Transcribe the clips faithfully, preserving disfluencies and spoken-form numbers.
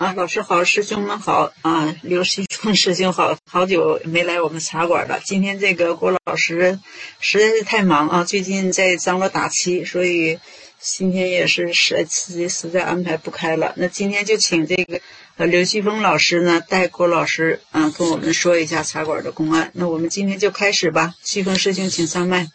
啊，老师好，师兄们好啊，刘西峰师兄好，好久没来我们茶馆了。今天这个郭老师实在是太忙啊，最近在张罗打七，所以今天也是实实实在安排不开了。那今天就请这个呃刘西峰老师呢带郭老师啊跟我们说一下茶馆的公案。那我们今天就开始吧，西峰师兄请上麦。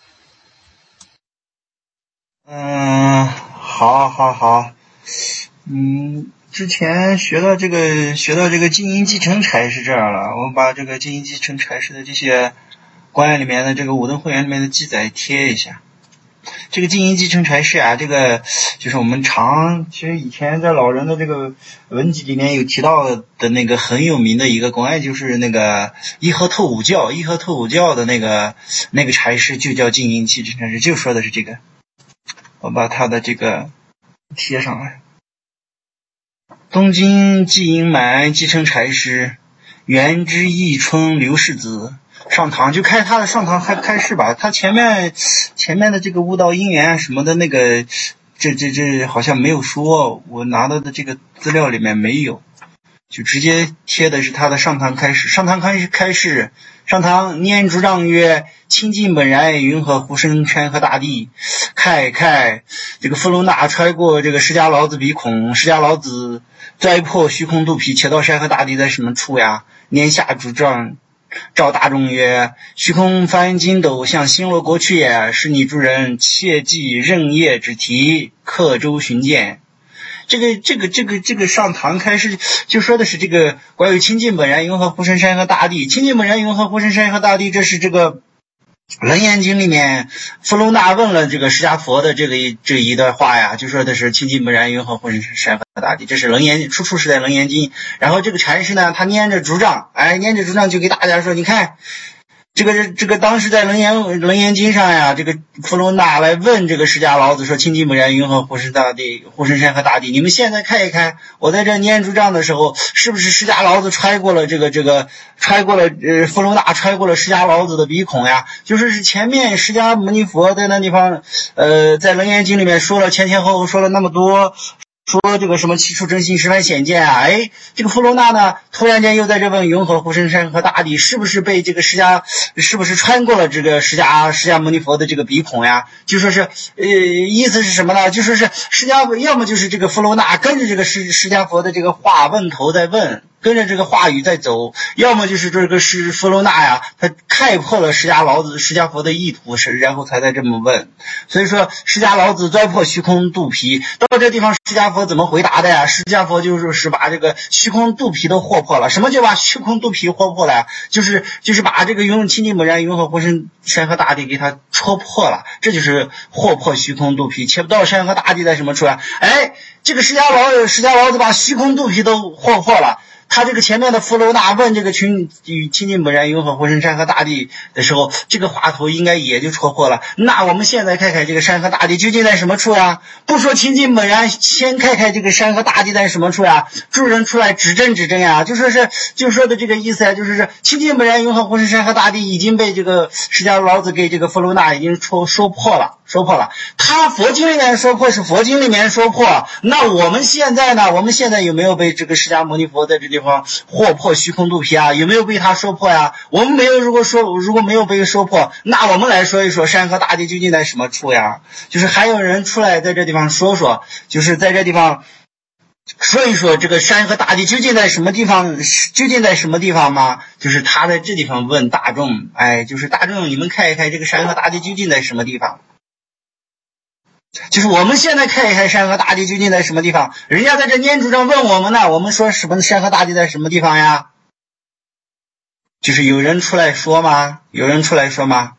嗯，好，好，好，嗯。之前学到这个学到这个金银继承差是这样了，我把这个金银继承差事的这些官案里面的这个武登会员里面的记载贴一下。这个金银继承差事啊，这个就是我们常其实以前在老人的这个文集里面有提到的那个很有名的一个公案，就是那个义和透五教，义和透五教的那个那个差事就叫金银继承差事，就说的是这个。我把它的这个贴上来。东京纪营满继承差事，原之义春刘氏子上堂，就开他的上堂开开示吧。他前面前面的这个悟道因缘什么的那个，这这这好像没有说，我拿到的这个资料里面没有，就直接贴的是他的上堂开示。上堂开始开示，上堂念主张曰：清净本然，云何护身山河大地？开开这个伏龙那揣过这个释迦老子鼻孔，释迦老子摘破虚空肚皮，且道山河大地在什么处呀？年下主张赵大众曰：虚空翻筋斗向星罗国去也，是你诸人切记任业之题，刻舟寻见。这个这个这个这个上堂开始就说的是这个关于清净本然云何护身山河大地。清净本然云何护身山河大地，这是这个楞严经里面伏龙那问了这个释迦佛的这个这一段话呀，就说的是清净本然云何护身山河大地，这是楞严出处是在楞严经。然后这个禅师呢，他念着主张，哎，念着主张就给大家说，你看这个这个当时在楞严楞严经上呀，这个伏龙那来问这个释迦老子说，清净本然云何护身大地，护身山河大地，你们现在看一看，我在这念主张的时候，是不是释迦老子揣过了这个这个揣过了呃伏龙那揣过了释迦老子的鼻孔呀？就是是前面释迦牟尼佛在那地方呃在楞严经里面说了前前后后说了那么多，说这个什么七处真心十番显见啊，哎，这个伏龙那呢，突然间又在这问云何护身山河大地，是不是被这个释迦，是不是穿过了这个释迦释迦牟尼佛的这个鼻孔呀？就说是，呃，意思是什么呢？就说是释迦，要么就是这个伏龙那跟着这个释释迦佛的这个话问头在问，跟着这个话语在走，要么就是这个是伏龙那呀，他开破了释迦老子释迦佛的意图，是然后才在这么问。所以说释迦老子摘破虚空肚皮，到这地方释迦佛怎么回答的呀？释迦佛就是是把这个虚空肚皮都豁破了。什么就把虚空肚皮豁破了呀？就是就是把这个用清净本然云何护身山河大地给它戳破了，这就是豁破虚空肚皮，且不到山河大地在什么处啊？哎，这个释迦老释迦老子把虚空肚皮都豁破了。他这个前面的伏龙那问这个群与清净本然云何护身山河大地的时候，这个话头应该也就戳破了。那我们现在看看这个山河大地究竟在什么处呀？不说清净本然，先看看这个山河大地在什么处呀？诸人出来指证指证呀，就说是就说的这个意思呀，就是是清净本然云何护身山河大地已经被这个释迦老子给这个伏龙那已经说说破了。说破了，他佛经里面说破是佛经里面说破，那我们现在呢？我们现在有没有被这个释迦牟尼佛在这地方豁破虚空肚皮啊？有没有被他说破呀？我们没有，如果说如果没有被说破，那我们来说一说山河大地究竟在什么处呀？就是还有人出来在这地方说说，就是在这地方说一说这个山河大地究竟在什么地方，究竟在什么地方吗？就是他在这地方问大众，哎，就是大众你们看一看这个山河大地究竟在什么地方？就是我们现在看一看山河大地究竟在什么地方，人家在这念珠上问我们呢，我们说什么山河大地在什么地方呀？就是有人出来说吗？有人出来说吗？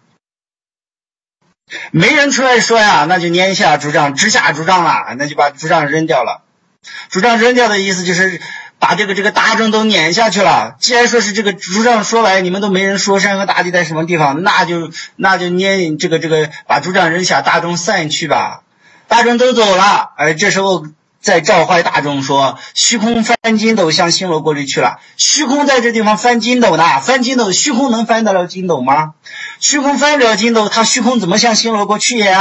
没人出来说呀，那就念下主张，直下主张了，那就把主张扔掉了。主张扔掉的意思就是把这个这个大众都撵下去了。既然说是这个主张说来，你们都没人说山河大地在什么地方，那就那就撵这个这个把主张扔下，大众散去吧。大众都走了，而这时候再召唤大众说，虚空翻筋斗向星罗国里去了。虚空在这地方翻筋斗呢，翻筋斗，虚空能翻得了筋斗吗？虚空翻不了筋斗，它虚空怎么向星罗国去呀？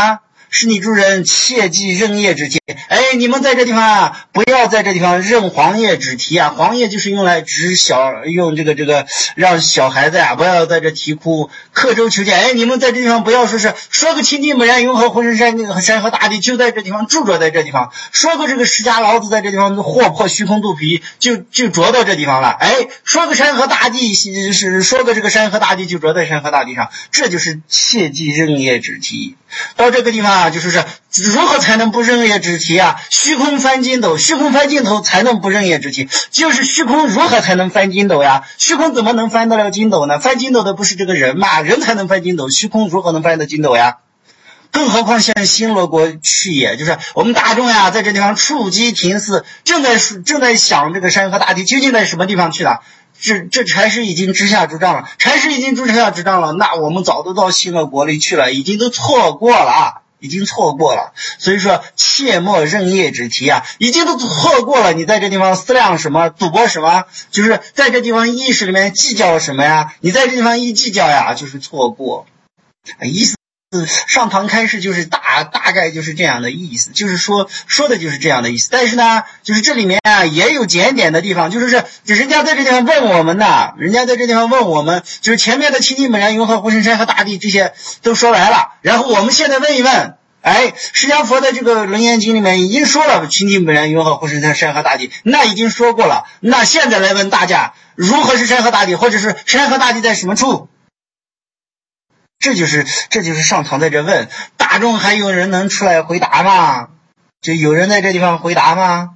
使你诸人切忌任业之题。哎，你们在这地方啊，不要在这地方任黄叶之题啊，黄叶就是用来指小，用这个这个让小孩子啊不要在这啼哭，刻舟求剑。哎，你们在这地方不要说是说个清净本然永恒浑身山那个山河大地就在这地方住着在这地方，说个这个释迦老子在这地方祸破虚空肚皮就就着到这地方了。哎，说个山河大地是说个这个山河大地就着在山河大地上，这就是切忌任业之题。到这个地方啊，就是是如何才能不任业之题啊？虚空翻筋斗，虚空翻筋斗才能不任业之题，就是虚空如何才能翻筋斗呀？虚空怎么能翻得了筋斗呢？翻筋斗的不是这个人嘛？人才能翻筋斗，虚空如何能翻得筋斗呀？更何况向星罗国去也，就是我们大众呀，在这地方触机停思，正在正在想这个山河大地究竟在什么地方去了。这这禅师已经直下主张了，禅师已经直下主张了，那我们早都到星罗国里去了，已经都错过了啊，已经错过了。所以说切莫任业之题啊，已经都错过了。你在这地方思量什么，赌博什么，就是在这地方意识里面计较什么呀？你在这地方一计较呀，就是错过。意思上堂开示就是大大概就是这样的意思，就是说说的就是这样的意思。但是呢，就是这里面啊也有检点的地方，就是是人家在这地方问我们的，人家在这地方问我们，就是前面的清净本然永恒浑身山河大地这些都说完了，然后我们现在问一问，哎，释迦佛的这个楞严经里面已经说了清净本然永恒浑身山河大地，那已经说过了。那现在来问大家，如何是山河大地，或者是山河大地在什么处？这就是这就是上堂在这问大众，还有人能出来回答吗？就有人在这地方回答吗？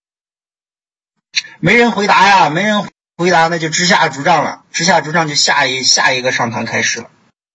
没人回答呀，没人回答，那就直下主张了，直下主张就下一下一个上堂开始了。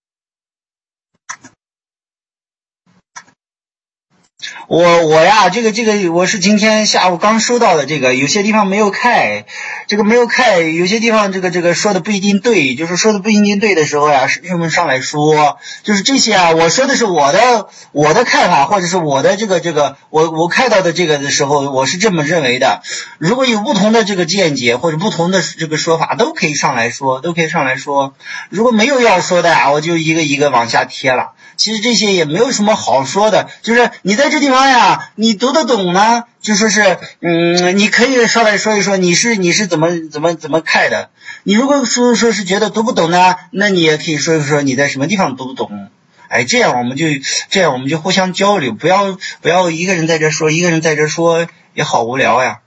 我我呀，这个这个我是今天下午刚收到的，这个有些地方没有开，这个没有开，有些地方这个这个说的不一定对，就是说的不一定对的时候呀，师兄们上来说，就是这些啊，我说的是我的我的看法，或者是我的这个这个我我看到的这个的时候，我是这么认为的。如果有不同的这个见解或者不同的这个说法，都可以上来说，都可以上来说。如果没有要说的啊，我就一个一个往下贴了。其实这些也没有什么好说的，就是你在这地方呀，你读得懂呢，就说是，嗯，你可以上来说一说，你是你是怎么怎么怎么看的。你如果说说是觉得读不懂呢，那你也可以说一说你在什么地方读不懂。哎，这样我们就这样我们就互相交流，不要不要一个人在这说，一个人在这说也好无聊呀。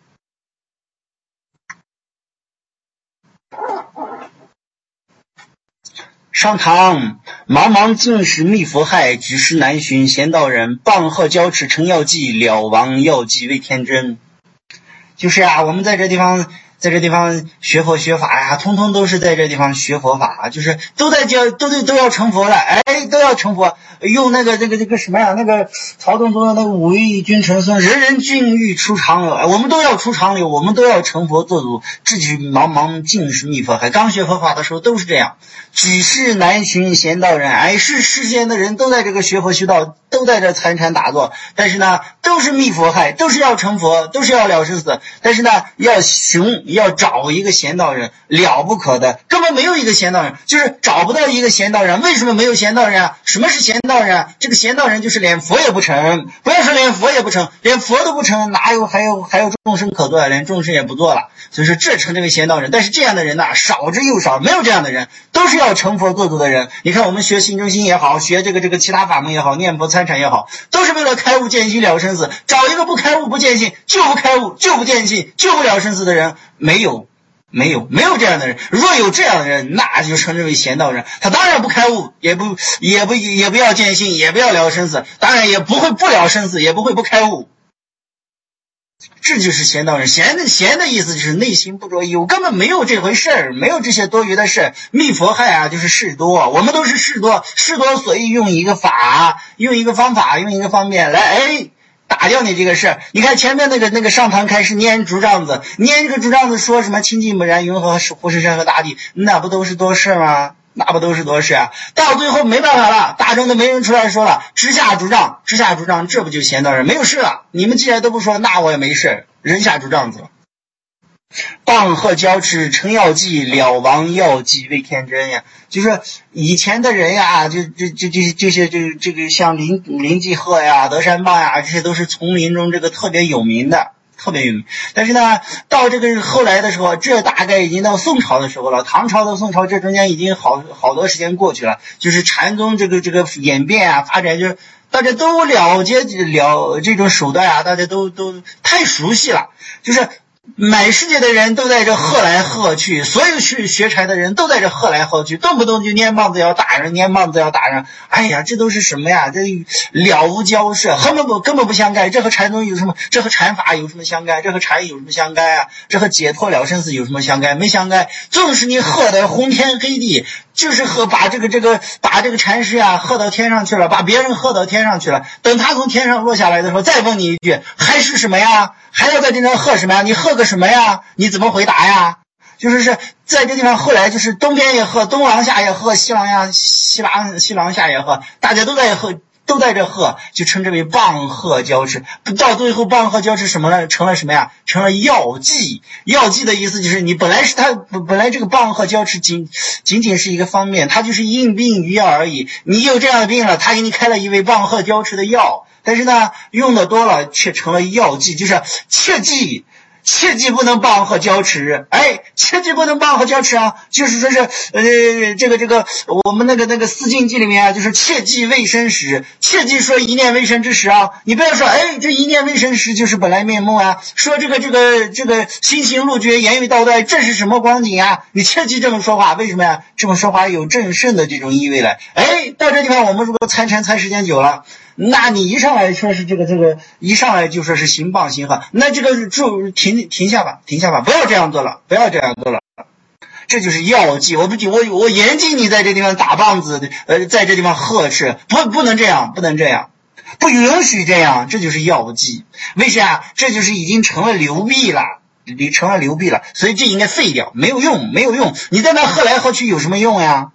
上堂茫茫尽是密佛害，举世难寻贤道人，棒喝交持成药剂，了亡药剂为天真。就是啊，我们在这地方在这地方学佛学法呀，通通都是在这地方学佛法，就是都在教，都都都要成佛了，哎，都要成佛。用那个这个这个什么呀？那个曹洞宗的那个五位君臣孙，人人均欲出长流，我们都要出长流，我们都要成佛做主。这就是茫茫尽是密佛害。刚学佛法的时候都是这样，举世难寻贤道人，哎，是世间的人都在这个学佛学道，都在这参禅打坐，但是呢，都是密佛害，都是要成佛，都是要了生死，但是呢，要寻要找一个贤道人，了不可的，根本没有一个贤道人，就是找不到一个贤道人。为什么没有贤道人啊？什么是贤道人啊？这个贤道人就是连佛也不成，不要说连佛也不成，连佛都不成，哪有还有还有众生可做，连众生也不做了。所以说这称这为贤道人，但是这样的人呢，少之又少，没有这样的人，都是要成佛做主的人。你看我们学心中心也好，学这个这个其他法门也好，念佛参禅也好，都是为了开悟见性了生死。找一个不开悟不见性，就不开悟就不见性就不了生死的人，没有没有没有这样的人。若有这样的人，那就称之为贤道人。他当然不开悟，也不也不也不要见性，也不要了生死，当然也不会不了生死，也不会不开悟。这就是贤道人。贤的贤的意思就是内心不着有，根本没有这回事儿，没有这些多余的事。密佛害啊，就是事多，我们都是事多，事多所以用一个法，用一个方法，用一个方面来，哎，打掉你这个事。你看前面那个那个上堂开始念竹杖子，念这个竹杖子说什么清净本然永恒护世山河大地，那不都是多事吗？那不都是多事啊？到最后没办法了，大众都没人出来说了，直下竹杖，直下竹杖，这不就贤道人？没有事了。你们既然都不说，那我也没事，人下竹杖子了。 棒喝交持成药剂，了亡药剂为天真呀。就是以前的人呀，就这这这这些这这个像林林继鹤呀、德山棒呀，这些都是丛林中这个特别有名的。特别有名，但是呢，到这个后来的时候，这大概已经到宋朝的时候了。唐朝的宋朝，这中间已经好好多时间过去了。就是禅宗这个这个演变啊，发展，就是大家都了解了这种手段啊，大家都都太熟悉了。就是满世界的人都在这喝来喝去，所有去学禅的人都在这喝来喝去，动不动就拈棒子要打人，拈棒子要打人。哎呀，这都是什么呀？这了无交涉，根本不根本不相干。这和禅宗有什么？这和禅法有什么相干？这和禅有什么相干啊？这和解脱了生死有什么相干？没相干。纵使你喝的昏天黑地，就是喝把这个这个把这个禅师啊喝到天上去了，把别人喝到天上去了。等他从天上落下来的时候，再问你一句，还是什么呀？还要在这上喝什么呀？你喝个什么呀？你怎么回答呀？就是是在这地方，后来就是东边也喝，东廊下也喝，西廊呀西廊西廊下也喝，大家都在喝，都在这喝，就称之为棒喝交持。到最后棒喝交持什么了？成了什么呀？成了药剂。药剂的意思就是你本来是它本来这个棒喝交持仅仅仅是一个方面，它就是应病于药而已。你有这样的病了，他给你开了一味棒喝交持的药。但是呢，用的多了却成了药剂，就是切记，切记不能棒喝交持，哎，切记不能棒喝交持啊！就是说是，呃，这个这个，我们那个那个四境记里面啊，就是切记未生时，切记说一念未生之时啊！你不要说，哎，这一念未生时就是本来面目啊！说这个这个这个心行路绝，言语道断，这是什么光景啊？你切记这么说话，为什么呀？这么说话有正胜的这种意味来。哎，到这地方我们如果参禅参时间久了。那你一上来说是这个这个，一上来就说是行棒行喝，那这个就停停下吧，停下吧，不要这样做了，不要这样做了，这就是药剂。我不我我严禁你在这地方打棒子，呃，在这地方呵斥，不不能这样，不能这样，不允许这样，这就是药剂。为啥？这就是已经成了流弊了。你成了流弊了，所以这应该废掉，没有用，没有用。你在那喝来喝去有什么用呀？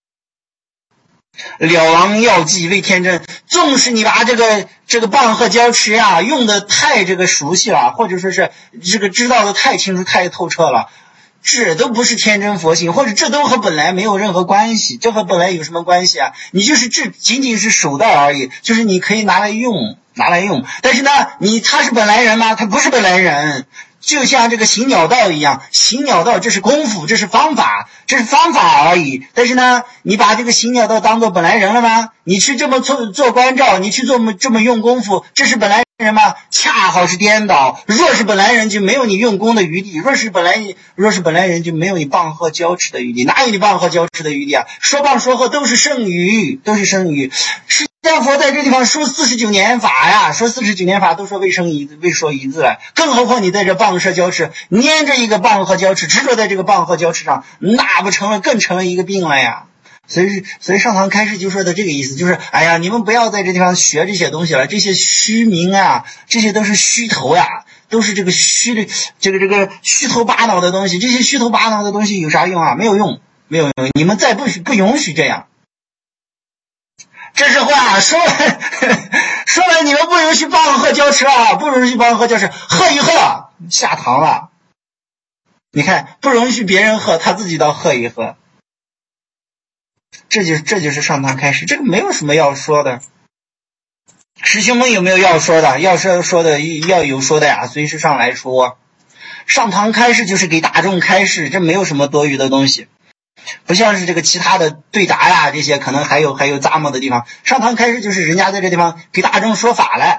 了亡药剂为天真，纵使你把这个这个棒喝交持啊用的太这个熟悉了，或者说是这个知道的太清楚太透彻了，这都不是天真佛性，或者这都和本来没有任何关系。这和本来有什么关系啊？你就是这仅仅是手段而已，就是你可以拿来用拿来用。但是呢，你他是本来人吗？他不是本来人。就像这个行鸟道一样，行鸟道这是功夫，这是方法，这是方法而已。但是呢，你把这个行鸟道当做本来人了吗？你去这么做做关照，你去做这么用功夫，这是本来人吗？恰好是颠倒。若是本来人，就没有你用功的余地；若是本来若是本来人，就没有你棒喝交持的余地。哪有你棒喝交持的余地啊？说棒说喝都是剩余，都是剩余。释迦佛在这地方说四十九年法呀，说四十九年法都说未生一未说一字了，更何况你在这棒喝交持，粘着一个棒喝交持，执着在这个棒喝交持上，那不成了更成了一个病了呀。所以所以上堂开始就说的这个意思，就是哎呀，你们不要在这地方学这些东西了，这些虚名啊，这些都是虚头呀，都是这个虚的这个这个虚头巴脑的东西，这些虚头巴脑的东西有啥用啊？没有用，没有用，你们再不不允许这样。这是话说了，说了你们不允许棒喝交持啊，不允许棒喝交持，喝一喝下堂了。你看，不允许别人喝，他自己倒喝一喝。这就这就是上堂开始，这个没有什么要说的。师兄们有没有要说的？要说说的要有说的呀，随时上来说。上堂开示就是给大众开示，这没有什么多余的东西。不像是这个其他的对答呀，这些可能还有还有杂毛的地方。上堂开始就是人家在这地方给大众说法来。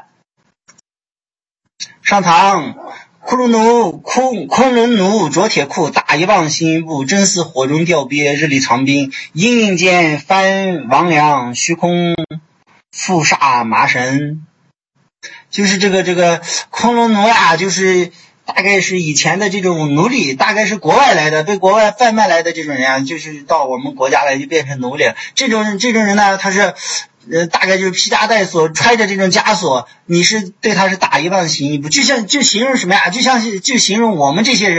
上堂，骷髅奴空空轮奴着铁裤，大一棒行一步，真似火中吊鳖，日里藏兵，阴阴间翻王梁，虚空覆煞麻神。就是这个这个空轮奴呀，就是大概是以前的这种奴隶，大概是国外来的，被国外贩卖来的这种人啊，就是到我们国家来就变成奴隶了。这种这种人呢，他是呃大概就是披枷带锁，揣着这种枷锁，你是对他是打一棒行一步，就像就形容什么呀？就像是就形容我们这些人，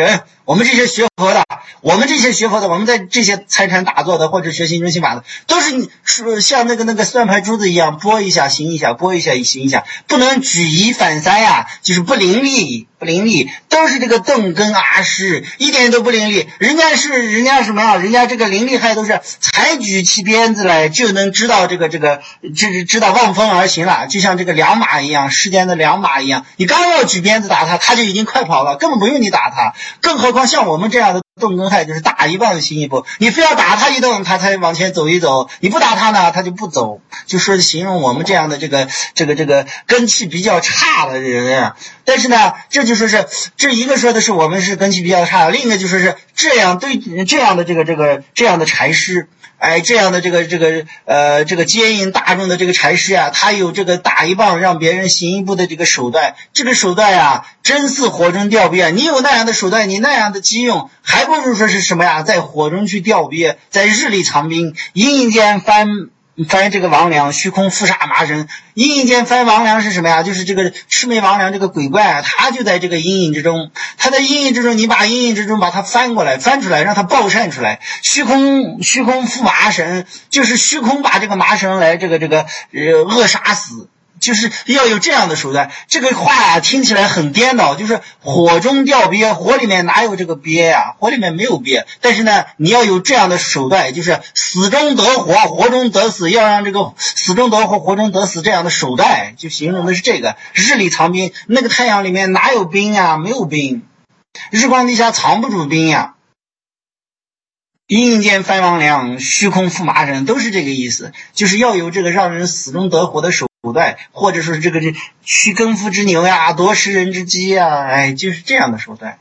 我们这些学佛的，我们这些学佛的，我们在这些参禅打坐的或者学心中心法的，都是你像那个那个算盘珠子一样拨一下行一下，拨一下行一下，不能举一反三呀，就是不伶俐不伶俐，都是这个瞪根阿师，一点都不伶俐。人家是人家什么呀？人家这个伶俐还都是才举起鞭子来就能知道这个这个知知道望风而行了，就像这个良马一样，世间的良马一样，你刚要举鞭子打他，他就已经快跑了，根本不用你打他。更何况像我们这样的动根害，就是打一棒行一步，你非要打他一动，他才往前走一走，你不打他呢，他就不走。就说形容我们这样的这个这个这个根气比较差的人啊。但是呢，这就说是这一个说的是我们是根气比较差，另一个就说是这样对这样的这个这个这样的禅师。哎，这样的这个这个呃这个接引大众的这个禅师啊，他有这个打一棒让别人行一步的这个手段，这个手段啊，真似火中吊鳖。你有那样的手段，你那样的机用，还不如说是什么呀，在火中去吊鳖，在日里藏兵，阴阴间翻翻这个魍魉，虚空覆煞麻绳。阴阴间翻魍魉是什么呀？就是这个魑魅魍魉这个鬼怪啊，他就在这个阴影之中，他在阴影之中，你把阴影之中把它翻过来，翻出来，让它爆散出来。虚空虚空覆麻绳，就是虚空把这个麻绳来这个这个呃扼杀死。就是要有这样的手段。这个话啊听起来很颠倒，就是火中吊鳖，火里面哪有这个鳖呀？火里面没有鳖。但是呢，你要有这样的手段，就是死中得活，活中得死，要让这个死中得活，活中得死这样的手段，就形容的是这个。日里藏兵，那个太阳里面哪有兵呀？没有兵。日光底下藏不住兵呀。阴阴间翻魍魉，虚空覆麻绳，都是这个意思，就是要有这个让人死中得活的手段，或者说是这个这驱耕夫之牛呀，夺食人之鸡呀，哎，就是这样的手段。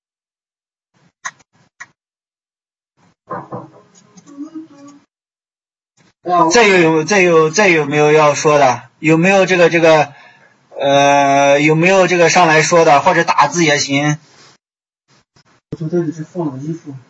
再有再有再有没有要说的？有没有这个这个呃有没有这个上来说的，或者打字也行。 我这里是放了衣服。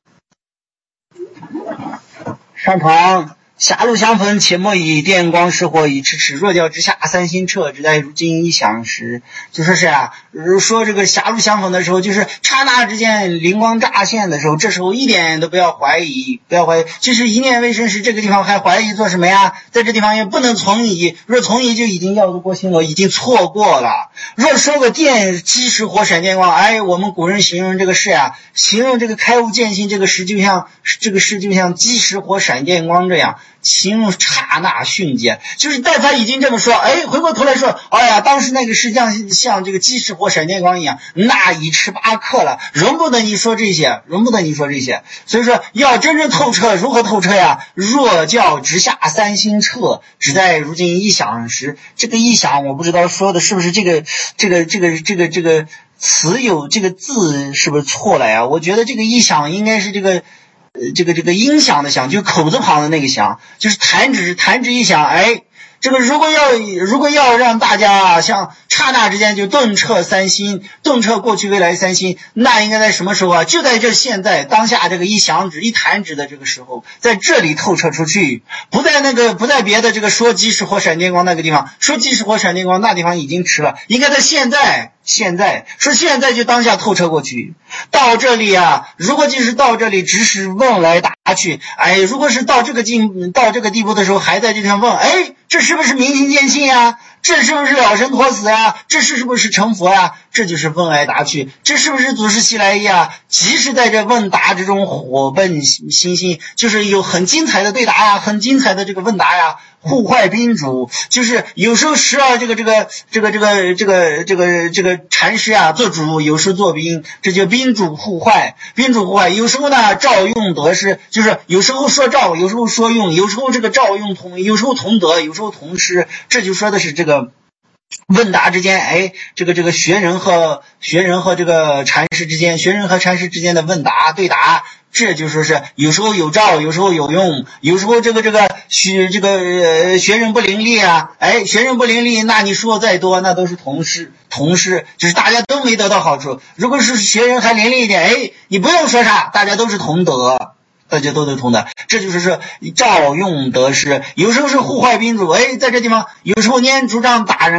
上堂，狭路相逢且莫已，电光石火已迟迟。若教之下三心彻，只待如今一响时。就说是啊，说这个狭路相逢的时候，就是刹那之间灵光乍现的时候，这时候一点都不要怀疑，不要怀疑，就是一念未生时，这个地方还怀疑做什么呀？在这地方也不能从疑，若从疑就已经要度过心了，已经错过了。若说个电击石火闪电光，哎，我们古人形容这个事呀，形容这个开悟见性这个事，就像这个事就像击石火闪电光这样。形容刹那迅捷，就是但他已经这么说，哎，回过头来说，哎呀，当时那个是像像这个击石火闪电光一样，那已迟八刻了，容不得你说这些，容不得你说这些。所以说，要真正透彻，如何透彻呀？若教直下三心彻，只在如今一响时。这个一响，我不知道说的是不是这个这个这个这个这个词有这个字是不是错了呀？我觉得这个一响应该是这个。呃，这个这个音响的响，就口字旁的那个响，就是弹指弹指一响，哎，这个如果要如果要让大家啊，像刹那之间就顿彻三心，顿彻过去未来三心，那应该在什么时候啊？就在这现在当下这个一响指一弹指的这个时候，在这里透彻出去，不在那个不在别的这个说击石火闪电光那个地方，说击石火闪电光那地方已经迟了，应该在现在。现在说现在就当下透彻过去，到这里啊，如果就是到这里只是问来答去，哎，如果是到这个境到这个地步的时候还在这上问，哎，这是不是明心见性呀？这是不是了生脱死呀？这是不是成佛呀？这就是问来答去，这是不是祖师西来意啊？即使在这问答之中火奔心心，就是有很精彩的对答呀，很精彩的这个问答呀。互坏宾主，就是有时候时而这个这个这个这个这个这个这个禅师啊做主，有时做宾，这就宾主互坏，宾主互坏。有时候呢照用得失，就是有时候说照，有时候说用，有时候这个照用同，有时候同德，有时候同失，这就说的是这个。问答之间，哎，这个这个学人和学人和这个禅师之间，学人和禅师之间的问答对答，这就说是有时候有照，有时候有用，有时候这个这个学这个呃学人不伶俐啊，哎，学人不伶俐，那你说再多，那都是同事同事，就是大家都没得到好处。如果是学人还伶俐一点，哎，你不用说啥，大家都是同德。大家都得同的，这就是说照用得失，有时候是互坏宾主，哎，在这地方有时候拈竹杖打人呀，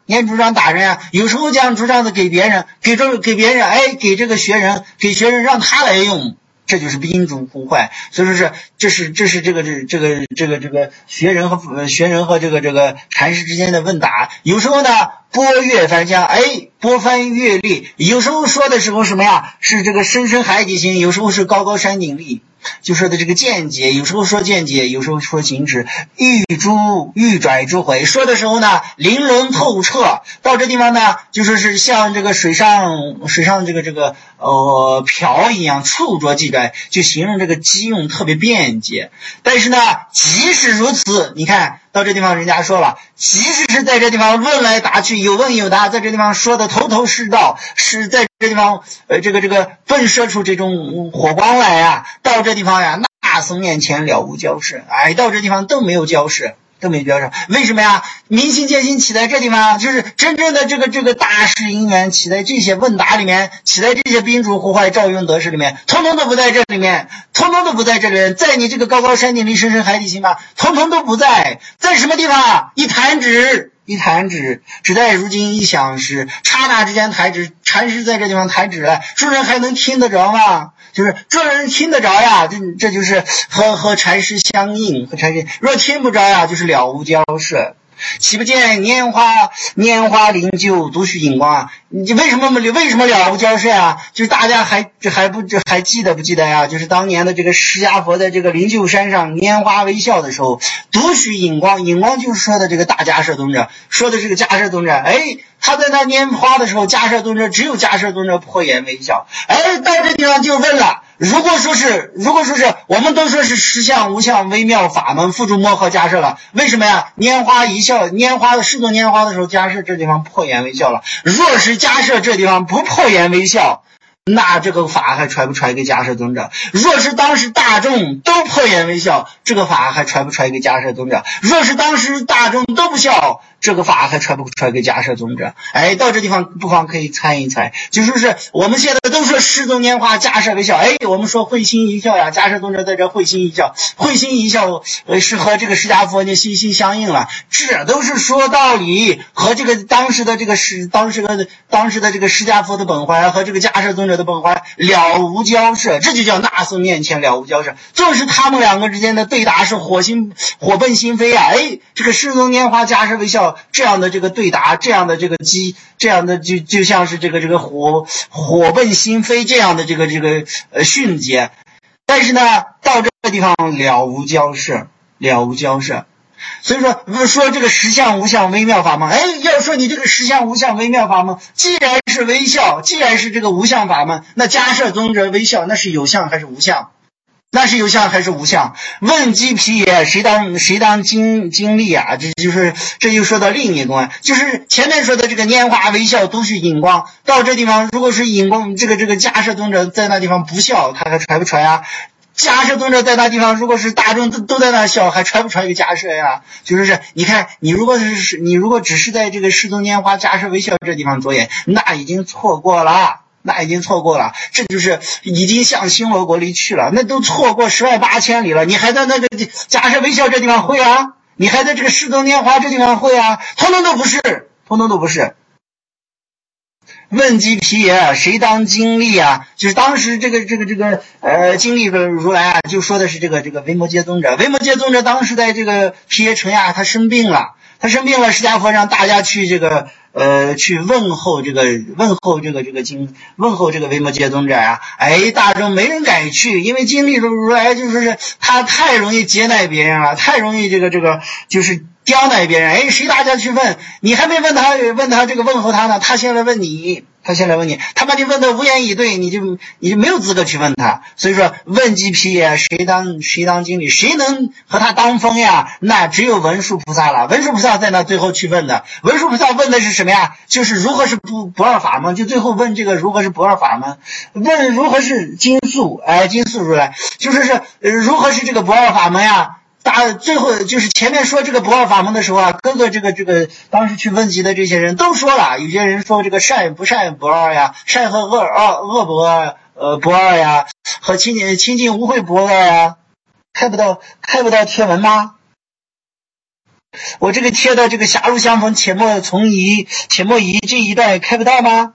念主张打人啊，有时候将主张的给别人，给这给别人，哎，给这个学人，给学人让他来用。这就是宾主互坏，所以说是这是这是这个这这个这个这个学人和学人和这个这个禅师之间的问答。有时候呢拨月翻江，哎，拨翻月历，有时候说的时候什么呀？是这个深深海底心，有时候是高高山顶立，就说的这个见解，有时候说见解，有时候说行止，欲诸欲拽诸回，说的时候呢玲珑透彻，到这地方呢就说是像这个水上水上这个这个呃瓢一样触着即拽，就形容这个机用特别便捷。但是呢即使如此，你看到这地方人家说了，即使是在这地方问来答去，有问有答，在这地方说的头头是道，是在这地方呃这个这个迸射出这种火光来呀，到这地方呀大僧面前了无交涉，哎，到这地方都没有交涉，都没交涉。为什么呀？明心见性起在这地方，就是真正的这个这个大事因缘起在这些问答里面，起在这些宾主互坏照用得失里面，通通都不在这里面，通通都不在这里面，在你这个高高山顶立深深海底心吧，通通都不在。在什么地方？一弹指，一弹指，只待如今一响时，刹那之间弹指，禅师在这地方弹指了，众人还能听得着吗？就是众人听得着呀，这这就是和和禅师相应，和禅师若听不着呀，就是了无交涉。岂不见拈花拈花灵鹫，独须引光啊？你为什么为什么了无交涉啊？就是大家还这还不这还记得不记得呀？就是当年的这个释迦佛在这个灵鹫山上拈花微笑的时候，独须引光，引光就是说的这个大迦摄尊者，说的这个迦摄尊者，哎，他在那拈花的时候，迦摄尊者只有迦摄尊者破颜微笑，哎，到这地方就问了。如果说是，如果说是，我们都说是实相无相微妙法门，付诸摩诃迦摄了，为什么呀？拈花一笑，拈花的适度拈花的时候，迦摄这地方破颜微笑了。若是迦摄这地方不破颜微笑，那这个法还传不传给迦摄尊者？若是当时大众都破颜微笑，这个法还传不传给迦摄尊者？若是当时大众都不笑，这个法还传不传给迦摄尊者？哎，到这地方不妨可以猜一猜，就说是我们现在都说世尊拈花，迦摄微笑，哎，我们说会心一笑呀，迦摄尊者在这会心一笑，会心一笑，呃，是和这个释迦佛的心心相应了，这都是说道理，和这个当时的这个释当时的当时的这个释迦佛的本怀和这个迦摄尊者的本怀了无交涉，这就叫那僧面前了无交涉。就是他们两个之间的对答是火心火奔心飞啊！哎，这个世尊拈花，迦摄微笑，这样的这个对答，这样的这个机，这样的就就像是这个这个火火奔心飞这样的这个这个呃训诫。但是呢，到这个地方了无交涉，了无交涉。所以说说这个实相无相微妙法门，哎，要说你这个实相无相微妙法门，既然是微笑，既然是这个无相法门，那迦摄尊者微笑，那是有相还是无相？那是有相还是无相？问鸡皮也，谁当谁当经经历啊？这就是这就说到另一个，就是前面说的这个拈花微笑都是引光，到这地方如果是引光，这个这个迦摄尊者在那地方不笑，他还传不传啊？迦摄尊者在那地方，如果是大众都都在那笑，还传不传给迦摄呀？就是是，你看，你如果是你如果只是在这个世尊拈花、迦摄微笑这地方着眼，那已经错过了，那已经错过了，这就是已经向星罗国离去了，那都错过十万八千里了，你还在那个迦摄微笑这地方会啊？你还在这个世尊拈花这地方会啊？通通都不是，通通都不是。问鸡皮也，谁当经历啊？就是当时这个这个这个呃经历的如来啊，就说的是这个这个维摩诘宗者。维摩诘宗者当时在这个皮耶城呀，他生病了，他生病了，释迦佛让大家去这个呃去问候这个问候这个这个经问候这个维摩诘宗者啊。哎，大众没人敢去，因为经历如来就说是他太容易接待别人了，太容易这个这个就是刁难别人。哎，谁大家去问，你还没问他问他这个问候他呢，他先来问你，他先来问你，他把你问的无言以对，你就你就没有资格去问他。所以说问鸡皮呀，谁当谁当经理，谁能和他当风呀？那只有文殊菩萨了。文殊菩萨在那最后去问的，文殊菩萨问的是什么呀？就是如何是不不二法门，就最后问这个如何是不二法门，问如何是经宿，哎，经宿如来，就是是、呃、如何是这个不二法门呀？大最后就是前面说这个不二法门的时候啊，各个这个这个当时去问及的这些人都说了，有些人说这个善不善不二呀，善和恶恶恶不二呃不二呀，和清净清净无秽不二呀，看不到看不到贴文吗？ 我这个贴的这个狭路相逢且莫从疑，且莫疑这一段开不到吗？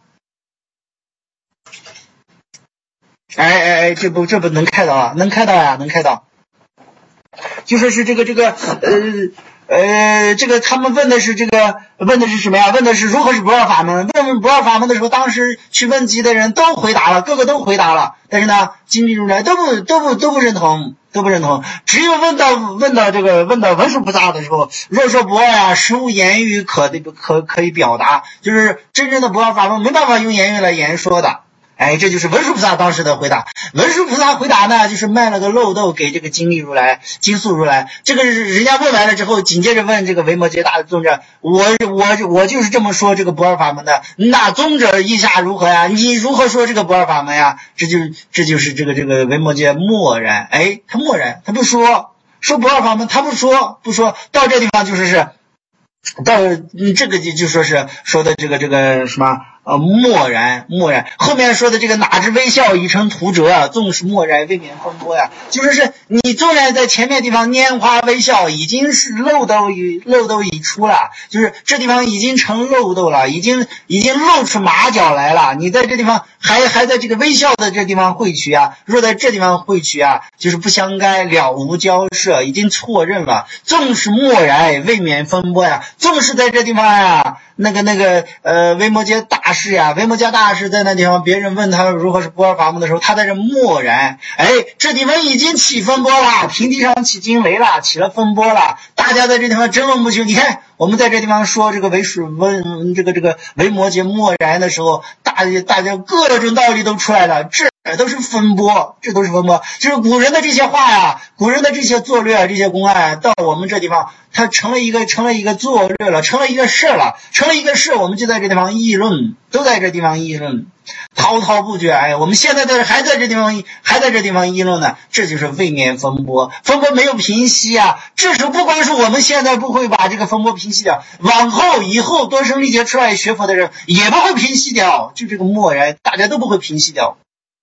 哎哎哎，这不这不能开到啊，能开到呀，能开到。就说是这个这个呃呃，这个他们问的是这个问的是什么呀？问的是如何是不二法门？问不二法门的时候，当时去问及的人都回答了，个个都回答了，但是呢，金地如来都不都不都不认同。都不认同，只有问到问到这个问到文殊菩萨的时候，若说不二啊，实无言语可可可以表达，就是真正的不二法门没办法用言语来言说的。哎，这就是文殊菩萨当时的回答。文殊菩萨回答呢，就是卖了个漏斗给这个金力如来、金素如来。这个人家问完了之后，紧接着问这个维摩诘大宗者，我我我就是这么说这个不二法门的，那宗者意下如何呀？你如何说这个不二法门呀？这就这就是这个这个维摩诘默然，哎，他默然，他不说，说不二法门，他不说，不说到这地方就是是。到嗯，这个就就说是说的这个这个什么呃默然默然，后面说的这个哪知微笑已成途折啊，纵是默然未免风波呀，就说是你纵然在前面地方拈花微笑，已经是漏斗已漏斗已出了，就是这地方已经成漏斗了，已经已经露出马脚来了，你在这地方还还在这个微笑的这地方汇取啊，若在这地方汇取啊，就是不相干，了无交涉，已经错认了，纵是默然未免风波呀。纵是在这地方呀，那个那个呃维摩诘大师呀，维摩诘大师在那地方，别人问他如何是不二法门的时候，他在这默然。哎，这地方已经起风波了，平地上起惊雷了，起了风波了，大家在这地方争论不休。你看我们在这地方说这个维属问这个这个维摩诘默然的时候，大大家各种道理都出来了，这都是风波，这都是风波。就是古人的这些话呀，古人的这些作略，这些公案，到我们这地方，它成了一个成了一个作略了，成了一个事了，成了一个事，我们就在这地方议论，都在这地方议论，滔滔不绝。哎，我们现在在还在这地方还在这地方议论呢，这就是未免风波，风波没有平息啊。这时候不光是我们现在不会把这个风波平息掉，往后以后多生历劫出来学佛的人也不会平息掉，就这个默然，大家都不会平息掉。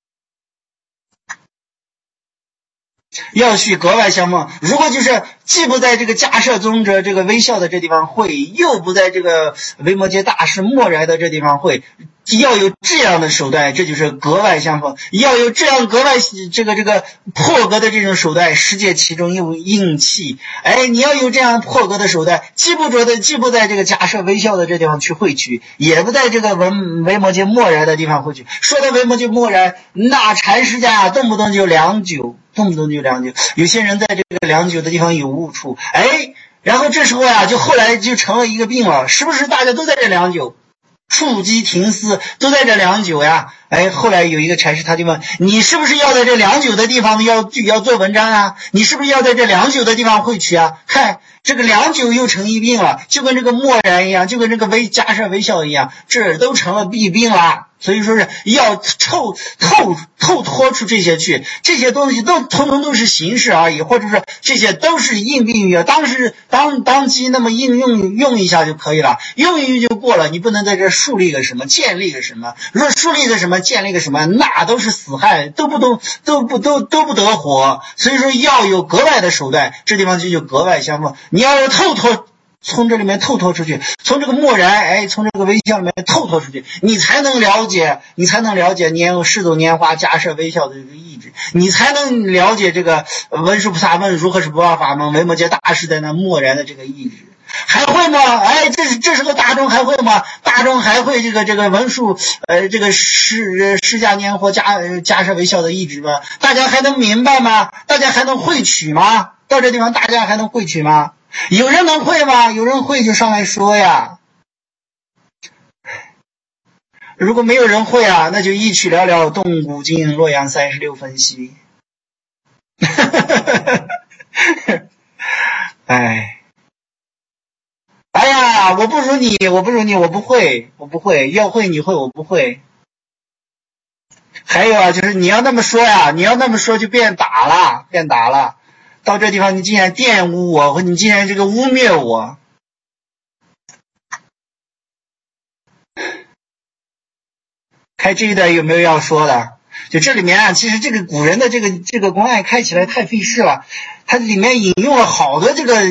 要续格外相逢，如果就是既不在这个迦摄宗者这个微笑的这地方会，又不在这个维摩诘大师默然的这地方会，要有这样的手段，这就是格外相逢。要有这样格外这个这个破格的这种手段，世界其中有硬气。哎，你要有这样破格的手段，既不着的既不在这个迦摄微笑的这地方去汇取，也不在这个文维摩诘默然的地方汇取。说到维摩诘默然，那禅师家动不动就良久。动不动就良久，有些人在这个良久的地方有误处，哎，然后这时候呀，就后来就成了一个病了，是不是大家都在这良久？触机停思都在这良久呀，哎，后来有一个禅师他就问，你是不是要在这良久的地方要要做文章啊？你是不是要在这良久的地方汇取啊？看这个良久又成一病了，就跟这个默然一样，就跟这个微迦摄微笑一样，这都成了弊病了。所以说是要透透透脱出这些去，这些东西都统统都是形式而已，或者说这些都是应病语，当时当当机那么应用用一下就可以了，用一用就过了，你不能在这树立个什么，建立个什么，若树立个什么，建立个什么，那都是死害，都不都都不都都不得活。所以说要有格外的手段，这地方就就格外相逢，你要有透脱。从这里面透脱出去，从这个默然，哎，从这个微笑里面透脱出去，你才能了解，你才能了解年世走年华迦摄微笑的这个意志，你才能了解这个文殊菩萨问如何是不二法门，维摩诘大师在那默然的这个意志。还会吗？哎，这是这是个大众还会吗？大众还会这个这个文殊呃这个释释迦年或迦迦摄微笑的意志吗？大家还能明白吗？大家还能会取吗？到这地方大家还能会取吗？有人能会吗？有人会就上来说呀。如果没有人会啊，那就一曲寥寥动古今，洛阳三十六分兮。哎，哎呀，我不如你，我不如你，我不会，我不会，要会你会，我不会。还有啊，就是你要那么说呀，你要那么说就变打了，变打了。到这地方你竟然玷污我，或你竟然这个污蔑我，开这一段有没有要说的？就这里面啊，其实这个古人的这个这个公案开起来太费事了，它里面引用了好多这个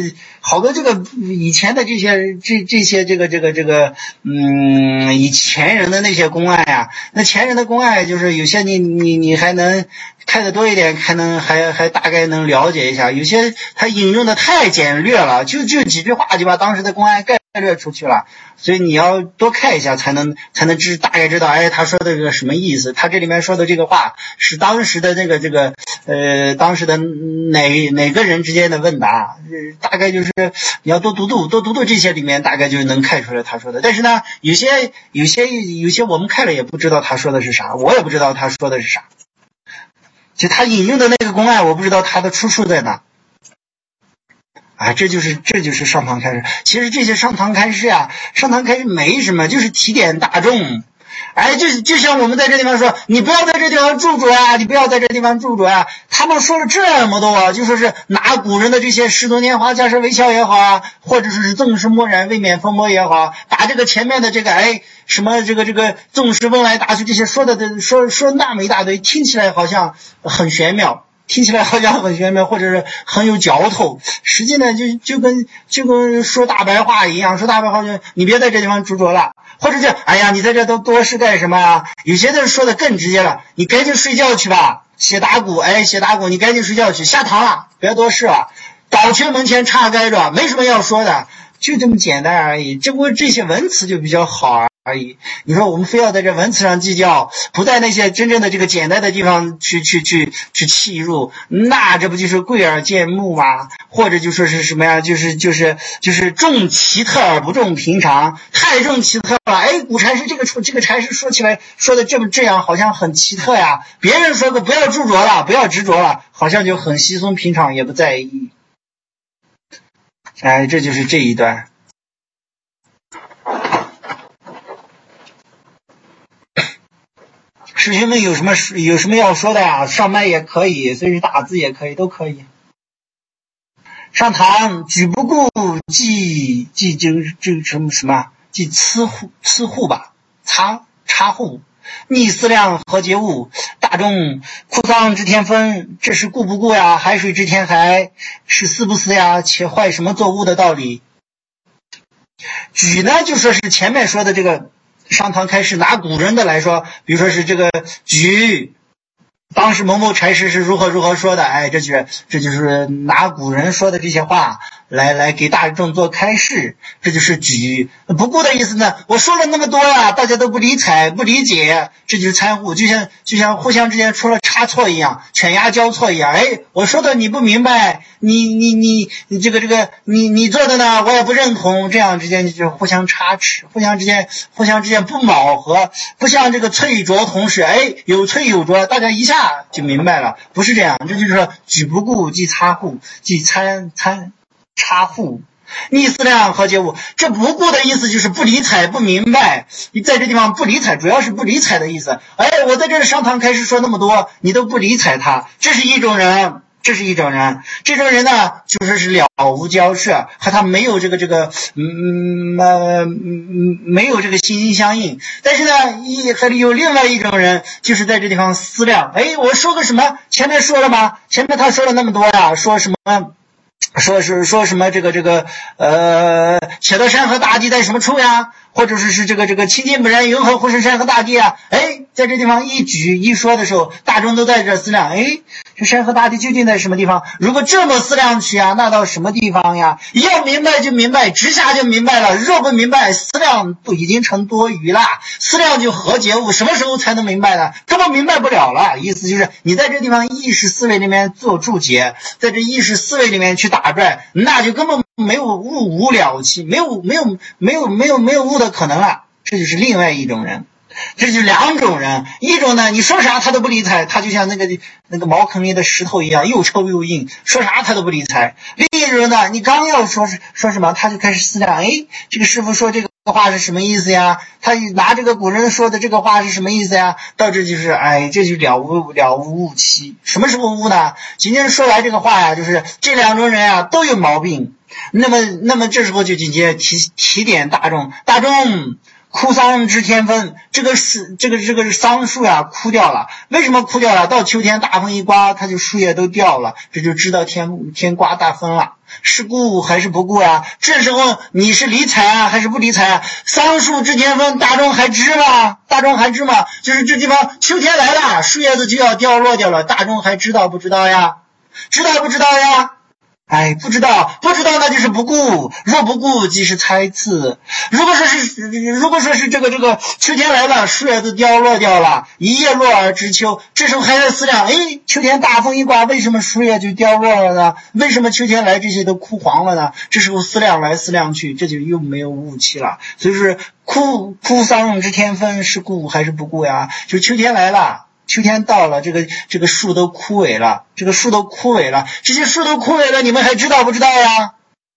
好多这个以前的这些这这些这个这个这个嗯以前人的那些公案啊，那前人的公案就是有些你你你还能看得多一点，还能还还大概能了解一下，有些他引用的太简略了，就就几句话就把当时的公案概略出去了，所以你要多看一下才能才能知大概知道，哎，他说的这个什么意思，他这里面说的这个话是当时的这个这个呃当时的哪哪个人之间的问答，大概就是你要多读读多读读这些里面，大概就能看出来他说的。但是呢，有些有些有些我们看了也不知道他说的是啥，我也不知道他说的是啥，就他引用的那个公案，我不知道他的出处在哪。啊，这就是这就是上堂开示。其实这些上堂开示啊，上堂开示没什么，就是提点大众。哎，就就像我们在这地方说，你不要在这地方住着啊，你不要在这地方住着啊。他们说了这么多，就说是拿古人的这些十多年华假设为笑也好啊，或者说是纵使墨染未免风波也好，把这个前面的这个哎什么这个这个纵使问来答去这些说的说说那么一大堆，听起来好像很玄妙。听起来好像很玄妙，或者是很有嚼头，实际呢就就跟就跟说大白话一样，说大白话就你别在这地方执着了，或者是哎呀你在这都多事干什么啊？有些人说的更直接了，你赶紧睡觉去吧，写打鼓，哎写打鼓，你赶紧睡觉去，下堂了，别多事了，倒缺门前插该着，没什么要说的，就这么简单而已。只不过这些文词就比较好啊。而已，你说我们非要在这文词上计较，不在那些真正的这个简单的地方去去去去契入，那这不就是贵而贱目吗？或者就说是什么呀？就是就是就是重奇特而不重平常，太重奇特了。哎，古禅师这个这个禅师说起来说的这么这样，好像很奇特呀。别人说个不要执着了，不要执着了，好像就很稀松平常，也不在意。哎，这就是这一段。师兄们有什么有什么要说的呀？上麦也可以，随时打字也可以，都可以。上堂举不顾，即即这这什么什么，即疵户疵户吧，查查户，逆思量何解物？大众哭丧知天分，这是顾不顾呀？海水知天海，是思不思呀？且坏什么作物的道理？举呢，就说是前面说的这个。上堂开始拿古人的来说，比如说是这个举，当时某某禅师是如何如何说的，哎，这就是这就是拿古人说的这些话来来给大众做开示，这就是举。不顾的意思呢，我说了那么多呀，大家都不理睬不理解，这就是参互，就像就像互相之间出了差错一样，犬牙交错一样。哎，我说的你不明白，你你你你这个这个你你做的呢，我也不认同，这样之间就是互相差池，互相之间互相之间不卯合，不像这个翠浊同时，哎，有翠有浊，大家一下就明白了，不是这样，这就是说举不顾即擦互，即参参插互。逆思量何解物？这不顾的意思就是不理睬不明白，你在这地方不理睬，主要是不理睬的意思。哎，我在这儿上堂开始说那么多，你都不理睬他，这是一种人。这是一种人，这种人呢，就说是了无交涉，和他没有这个这个，嗯呃嗯没有这个心心相印。但是呢，一还有另外一种人，就是在这地方思量，哎，我说个什么？前面说了吗？前面他说了那么多呀，说什么？说是说什么这个这个呃，且得山河大地在什么处呀？或者是是这个这个清净不染，云何护身山河大地啊？哎，在这地方一举一说的时候，大众都在这思量，哎，这山河大地究竟在什么地方？如果这么思量去啊，那到什么地方呀？要明白就明白，直下就明白了。若不明白，思量不已经成多余了。思量就何解物？什么时候才能明白呢？根本明白不了了。意思就是你在这地方意识思维里面做注解，在这意识思维里面去打转，那就根本没有悟无了期，没有没有没有没有没有悟的可能了。这就是另外一种人。这就是两种人，一种呢，你说啥他都不理睬，他就像那个那个茅坑里的石头一样，又臭又硬，说啥他都不理睬。另一种呢，你刚要说说什么，他就开始思量，哎，这个师父说这个话是什么意思呀？他拿这个古人说的这个话是什么意思呀？到这就是，哎，这就了无了无误期。什么时候悟呢？今天说来这个话呀，就是这两种人啊都有毛病。那么，那么这时候就紧接着提提点大众，大众。枯桑知天分，这个是这个这个桑树呀、啊、枯掉了。为什么枯掉了？到秋天大风一刮，它就树叶都掉了，这就知道天天刮大风了。 是顾还是不顾呀？这时候你是理睬啊还是不理睬啊？桑树之天风，大众还知吗？大众还知吗？就是这地方秋天来了，树叶子就要掉落掉了，大众还知道不知道呀？知道不知道呀？哎，不知道，不知道那就是不顾，若不顾即是猜测。如果说是，如果说是这个这个秋天来了，树叶子掉落掉了，一叶落而知秋，这时候还在思量，哎，秋天大风一刮，为什么树叶就掉落了呢？为什么秋天来这些都枯黄了呢？这时候思量来思量去，这就又没有雾气了。所以说，枯枯桑之天风是顾还是不顾呀？就秋天来了。秋天到了，这个这个树都枯萎了，这个树都枯萎了，这些树都枯萎了，你们还知道不知道呀？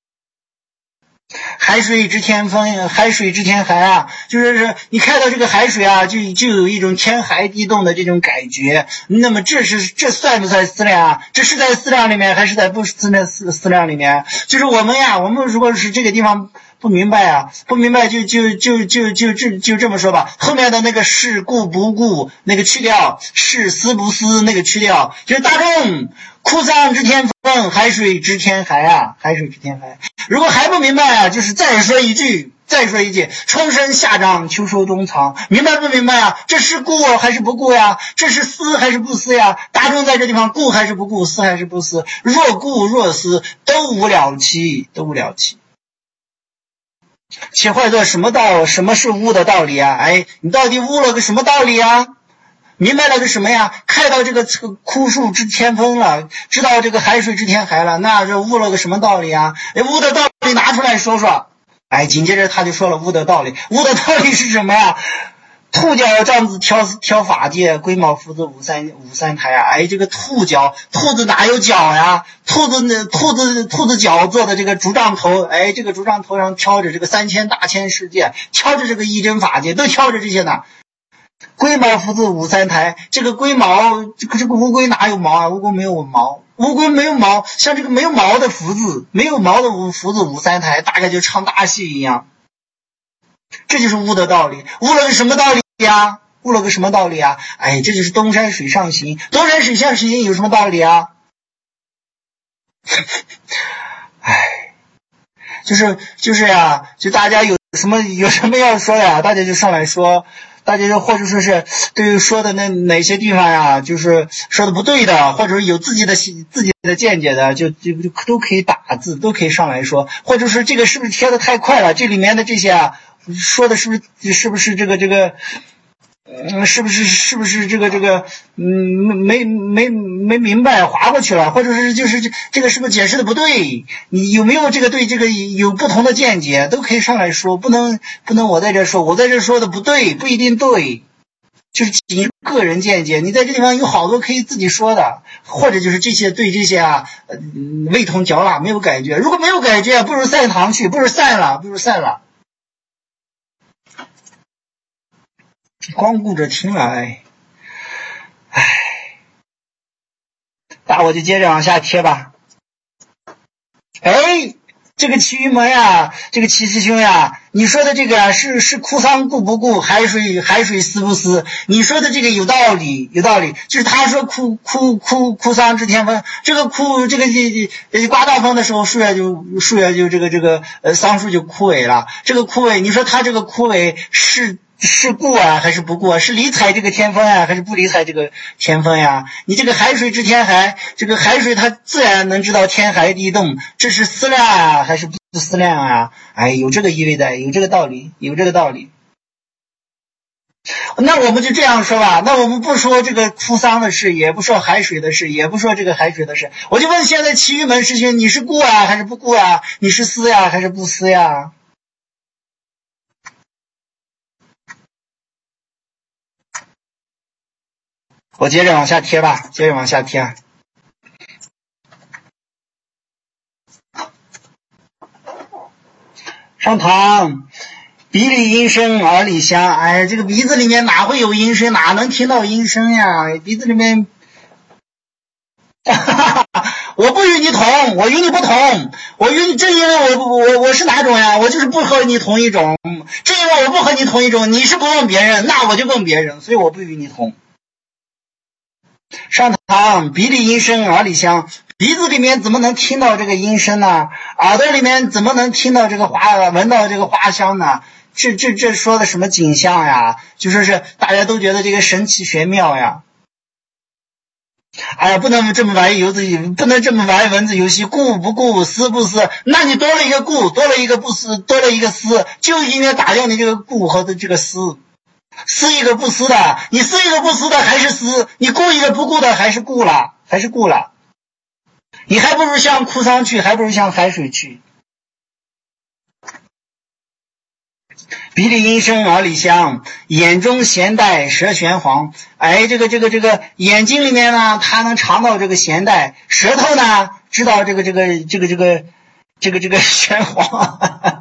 海水之天风，海水之天寒啊，就是你看到这个海水啊，就就有一种天寒地冻的这种感觉。那么这是这算不算思量啊？这是在思量里面，还是在不思量思思量里面？就是我们呀，我们如果是这个地方不明白啊，不明白就就就就就就就这么说吧。后面的那个是顾不顾那个去掉，是思不思那个去掉，就是大众枯桑之天风，海水之天寒啊，海水之天寒。如果还不明白啊，就是再说一句，再说一句，春生夏长，秋收冬藏，明白不明白啊？这是顾还是不顾呀？这是思还是不思呀？大众在这地方顾还是不顾，思还是不思？若顾若思，都无了期，都无了期。且坏作什么道？什么是悟的道理啊？哎，你到底悟了个什么道理啊？明白了个什么呀？看到这个枯树之天风了，知道这个海水之天寒了，那这悟了个什么道理啊？哎，悟的道理拿出来说说。哎，紧接着他就说了悟的道理。悟的道理是什么呀？兔角杖子挑挑法界，龟毛夫子舞三舞三台啊！哎，这个兔角，兔子哪有角呀？兔子呢？兔子兔子角做的这个竹杖头，哎，这个竹杖头上挑着这个三千大千世界，挑着这个一真法界，都挑着这些呢。龟毛夫子舞三台，这个龟毛，这个这个乌龟哪有毛啊？乌龟没有毛，乌龟没有毛，像这个没有毛的福子，没有毛的福子舞三台，大概就唱大戏一样。这就是悟的道理。悟了个什么道理呀？悟了个什么道理啊？哎，这就是东山水上行。东山水上行有什么道理啊？哎，就是就是呀，就大家有什么有什么要说呀，大家就上来说。大家就或者说是对于说的那哪些地方呀，就是说的不对的，或者是有自己的自己的见解的，就就就都可以打字，都可以上来说，或者是这个是不是贴的太快了？这里面的这些啊，说的是不是是不是这个这个，嗯，是不是是不是这个这个，嗯，没没没明白，划过去了，或者是就是这这个是不是解释的不对？你有没有这个对这个有不同的见解，都可以上来说，不能不能我在这说，我在这说的不对，不一定对，就是仅个人见解。你在这地方有好多可以自己说的，或者就是这些对这些啊，呃，味同嚼蜡，没有感觉。如果没有感觉，不如散堂去，不如散了，不如散了。光顾着听了，哎，哎，那我就接着往下贴吧。哎，这个齐云门呀，这个齐师兄呀，你说的这个是是枯桑顾不顾，海水海水思不思？你说的这个有道理，有道理。就是他说枯枯枯枯桑之天风，这个枯这个这刮大风的时候，树叶就树叶就这个这个呃桑树就枯萎了。这个枯萎，你说他这个枯萎是？是顾啊还是不顾啊？是理睬这个天风呀，还是不理睬这个天风呀？你这个海水之天寒，这个海水它自然能知道天寒地冻，这是思量啊还是不思量啊？哎，有这个意味在，有这个道理，有这个道理。那我们就这样说吧，那我们不说这个枯桑的事，也不说海水的事，也不说这个海水的事，我就问现在齐玉门师兄，你是顾啊还是不顾啊？你是思呀还是不思呀？我接着往下贴吧，接着往下贴。上堂，鼻里阴声，耳里香。哎，这个鼻子里面哪会有阴声？哪能听到阴声呀？鼻子里面，我不与你同，我与你不同。我与你，正因为我我我是哪种呀？我就是不和你同一种。正因为我不和你同一种，你是不问别人，那我就问别人，所以我不与你同。上堂，鼻里阴声，耳里香。 鼻子里面怎么能听到这个音声呢？耳朵里面怎么能听到这个花，闻到这个花香呢？这这这说的什么景象呀？就说是大家都觉得这个神奇玄妙呀。哎呀，不能这么玩游戏，不能这么玩文字游戏，顾不顾，思不思，那你多了一个顾，多了一个不思，多了一个思，就应该打掉你这个顾和这个思。思一个不思的，你思一个不思的还是思，你顾一个不顾的还是顾了，还是顾了。你还不如向哭丧去，还不如向海水去。鼻里阴声，耳里香，眼中咸带，舌玄黄。哎，这个这个这个眼睛里面呢，它能尝到这个咸带；舌头呢，知道这个这个这个这个这个这个玄黄。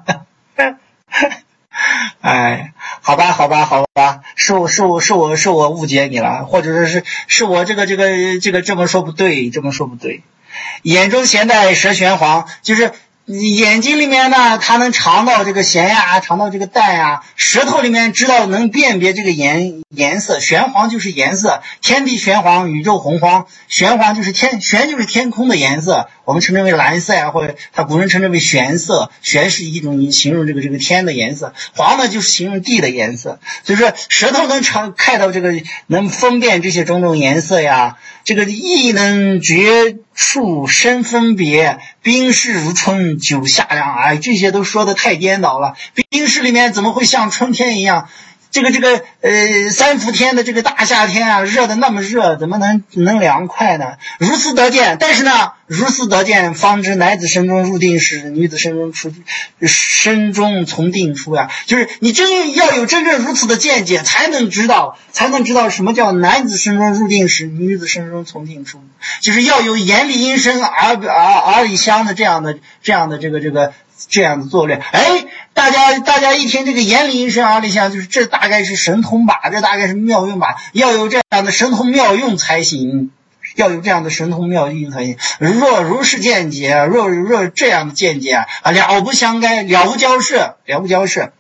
哎，好吧，好吧，好吧，是我是我是我是我误解你了，或者说是是我这个这个这个这么说不对，这么说不对。眼中咸带，舌玄黄，就是眼睛里面呢，它能尝到这个咸呀，尝到这个淡呀；舌头里面知道能辨别这个颜颜色，玄黄就是颜色，天地玄黄，宇宙洪荒。玄黄就是天，玄就是天空的颜色，我们称之为蓝色呀，或者他古人称之为玄色。玄是一种形容这个这个天的颜色，黄呢就是形容地的颜色。所以说，舌头能尝看到这个，能分辨这些种种颜色呀。这个意能觉处深分别，冰释如春，九夏凉。哎，这些都说的太颠倒了。冰释里面怎么会像春天一样？这个这个呃三伏天的这个大夏天啊，热的那么热，怎么能能凉快呢？如此得见，但是呢，如此得见，方知男子身中入定时，女子身中出身中从定出呀。就是你真要有真正如此的见解，才能知道，才能知道什么叫男子身中入定时，女子身中从定出。就是要有眼里阴声，耳耳耳里香的这样的这样的这个这个这样的作练。哎，大家大家一听这个眼里阴声，耳里香，就是这大概是神通吧，这大概是妙用吧，要有这样的神通妙用才行。要有这样的神通妙用才行。若如是见解，若若这样的见解啊，了不相干，了不交涉，了不交涉。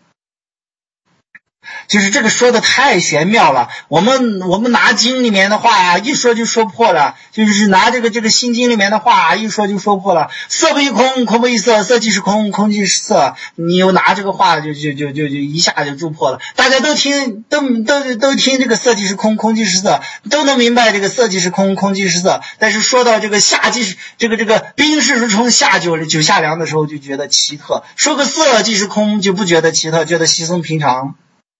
就是这个说的太玄妙了，我们我们拿经里面的话啊，一说就说破了，就是拿这个这个心经里面的话啊，一说就说破了。色不异空，空不异色，色即是空，空即是色。你又拿这个话就就就就就一下就注破了。大家都听都都都听这个色即是空，空即是色，都能明白这个色即是空，空即是色。但是说到这个夏即是这个这个冰释如春，夏九九夏凉的时候就觉得奇特，说个色即是空就不觉得奇特，觉得稀松平常。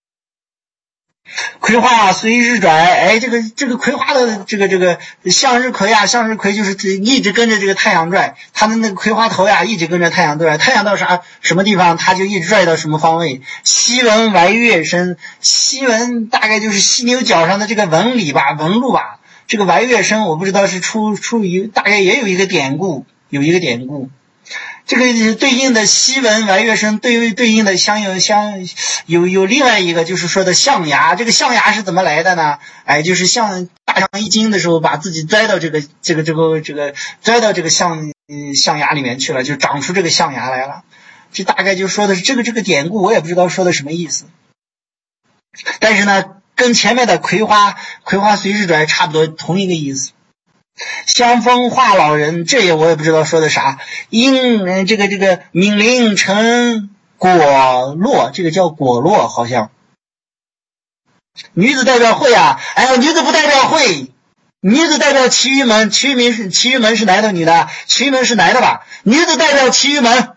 葵花随日转，哎，这个这个葵花的这个这个向日葵啊，向日葵就是一直跟着这个太阳转，它的那个葵花头呀，一直跟着太阳转，太阳到啥什么地方，它就一直拽到什么方位。西纹歪月深，西纹大概就是犀牛角上的这个纹理吧，纹路吧。这个歪月深，我不知道是出出于大概也有一个典故，有一个典故。这个对应的西纹歪月深，对对应的相有相有有另外一个就是说的象牙。这个象牙是怎么来的呢？哎，就是像大象一惊的时候，把自己栽到这个这个这个这个栽到这个象象牙里面去了，就长出这个象牙来了。这大概就说的是这个这个典故，我也不知道说的什么意思。但是呢，跟前面的葵花葵花随日转差不多同一个意思。香风化老人，这也我也不知道说的啥。因这个这个敏灵成果落，这个叫果落，好像。女子代表会啊，哎呀，女子不代表会，女子代表其余门，其余门是其余门是男的女的？其余门是男的吧？女子代表其余门。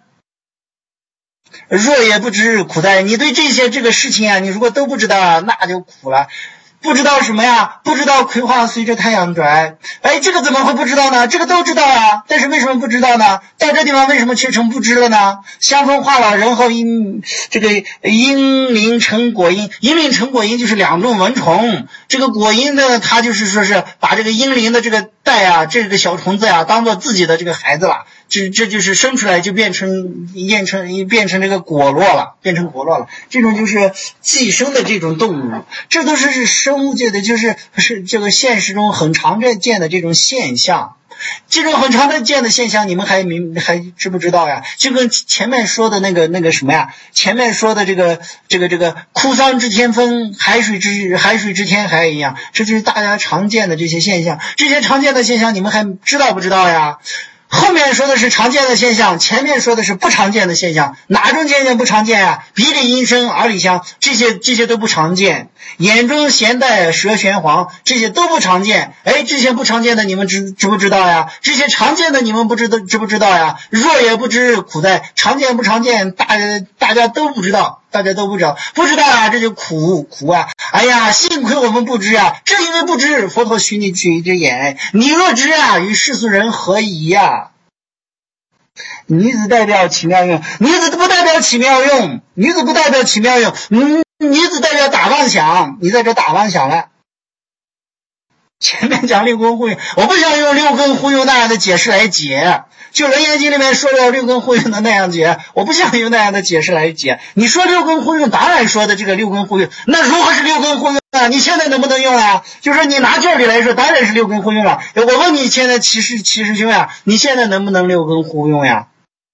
若也不知苦哉，你对这些这个事情啊，你如果都不知道啊，那就苦了。不知道什么呀？不知道葵花随着太阳转。哎，这个怎么会不知道呢？这个都知道啊，但是为什么不知道呢？到这地方为什么却成不知了呢？香风化老人后因这个阴灵成果阴，阴灵成果阴就是两种蚊虫。这个果阴呢，它就是说是把这个阴灵的这个带啊，这个小虫子啊，当做自己的这个孩子了。这这就是生出来就变成变成变成这个果落了，变成果落了。这种就是寄生的这种动物，这都是生物界的，就是是这个现实中很常见的这种现象。 这种很常见的现象，你们还明还知不知道呀？就跟前面说的那个那个什么呀？前面说的这个这个这个哭丧之天风，海水之海水之天海一样，这就是大家常见的这些现象。这些常见的现象，你们还知道不知道呀？后面说的是常见的现象，前面说的是不常见的现象。哪种现象不常见啊？鼻里阴声，耳里香，这些这些都不常见。眼中咸带，舌玄黄，这些都不常见。哎，这些不常见的你们知知不知道呀？这些常见的你们不知道知不知道呀？若也不知，苦在常见不常见，大家大家都不知道。大家都不知道，不知道啊，这就苦苦啊！哎呀，幸亏我们不知啊！正因为不知，佛陀许你去一只眼。你若知啊，与世俗人何宜呀？女子代表起妙用，女子不代表起妙用，女子不代表起妙用，嗯，女子代表打妄想，你在这打妄想了。前面讲六根互用，我不想用六根互用那样的解释来解。就《楞严经》里面说了六根互用的那样解，我不想用那样的解释来解。你说六根互用，当然说的这个六根互用，那如何是六根互用啊？你现在能不能用啊？就是你拿这里来说，当然是六根互用了。我问你，现在其实其实兄呀，你现在能不能六根互用呀？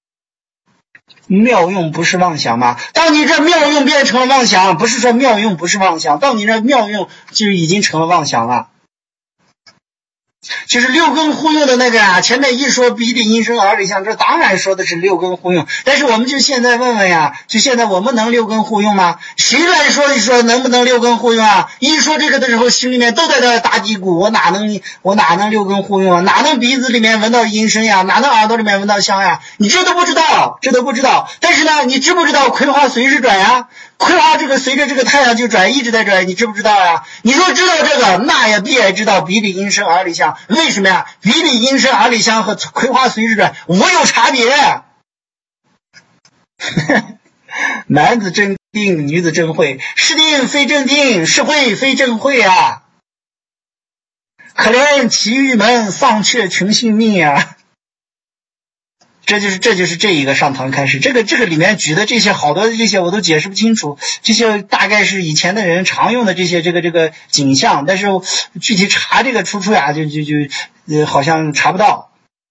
妙用不是妄想吗？当你这妙用变成了妄想，不是说妙用不是妄想，到你这妙用就已经成了妄想了。就是六根互用的那个啊，前面一说鼻里阴声耳里香，这当然说的是六根互用。但是我们就现在问问呀，就现在我们能六根互用吗？谁来说一说能不能六根互用啊？一说这个的时候，心里面都在这打嘀咕，我哪能我哪能六根互用啊？哪能鼻子里面闻到阴声呀？哪能耳朵里面闻到香呀？你这都不知道，这都不知道。但是呢，你知不知道葵花随时转呀？葵花这个随着这个太阳就转，一直在转，你知不知道呀？你说知道这个，那也必然知道鼻里阴声耳里香。为什么呀？鼻里阴声耳里香和葵花随时转无有差别。男子真定，女子真慧，是定非正定，是慧非正慧啊！可怜其郁闷，丧却穷性命啊！这就是这就是这一个上堂开始，这个这个里面举的这些好多的这些我都解释不清楚，这些大概是以前的人常用的这些这个这个景象，但是具体查这个出处呀，就就就呃好像查不到。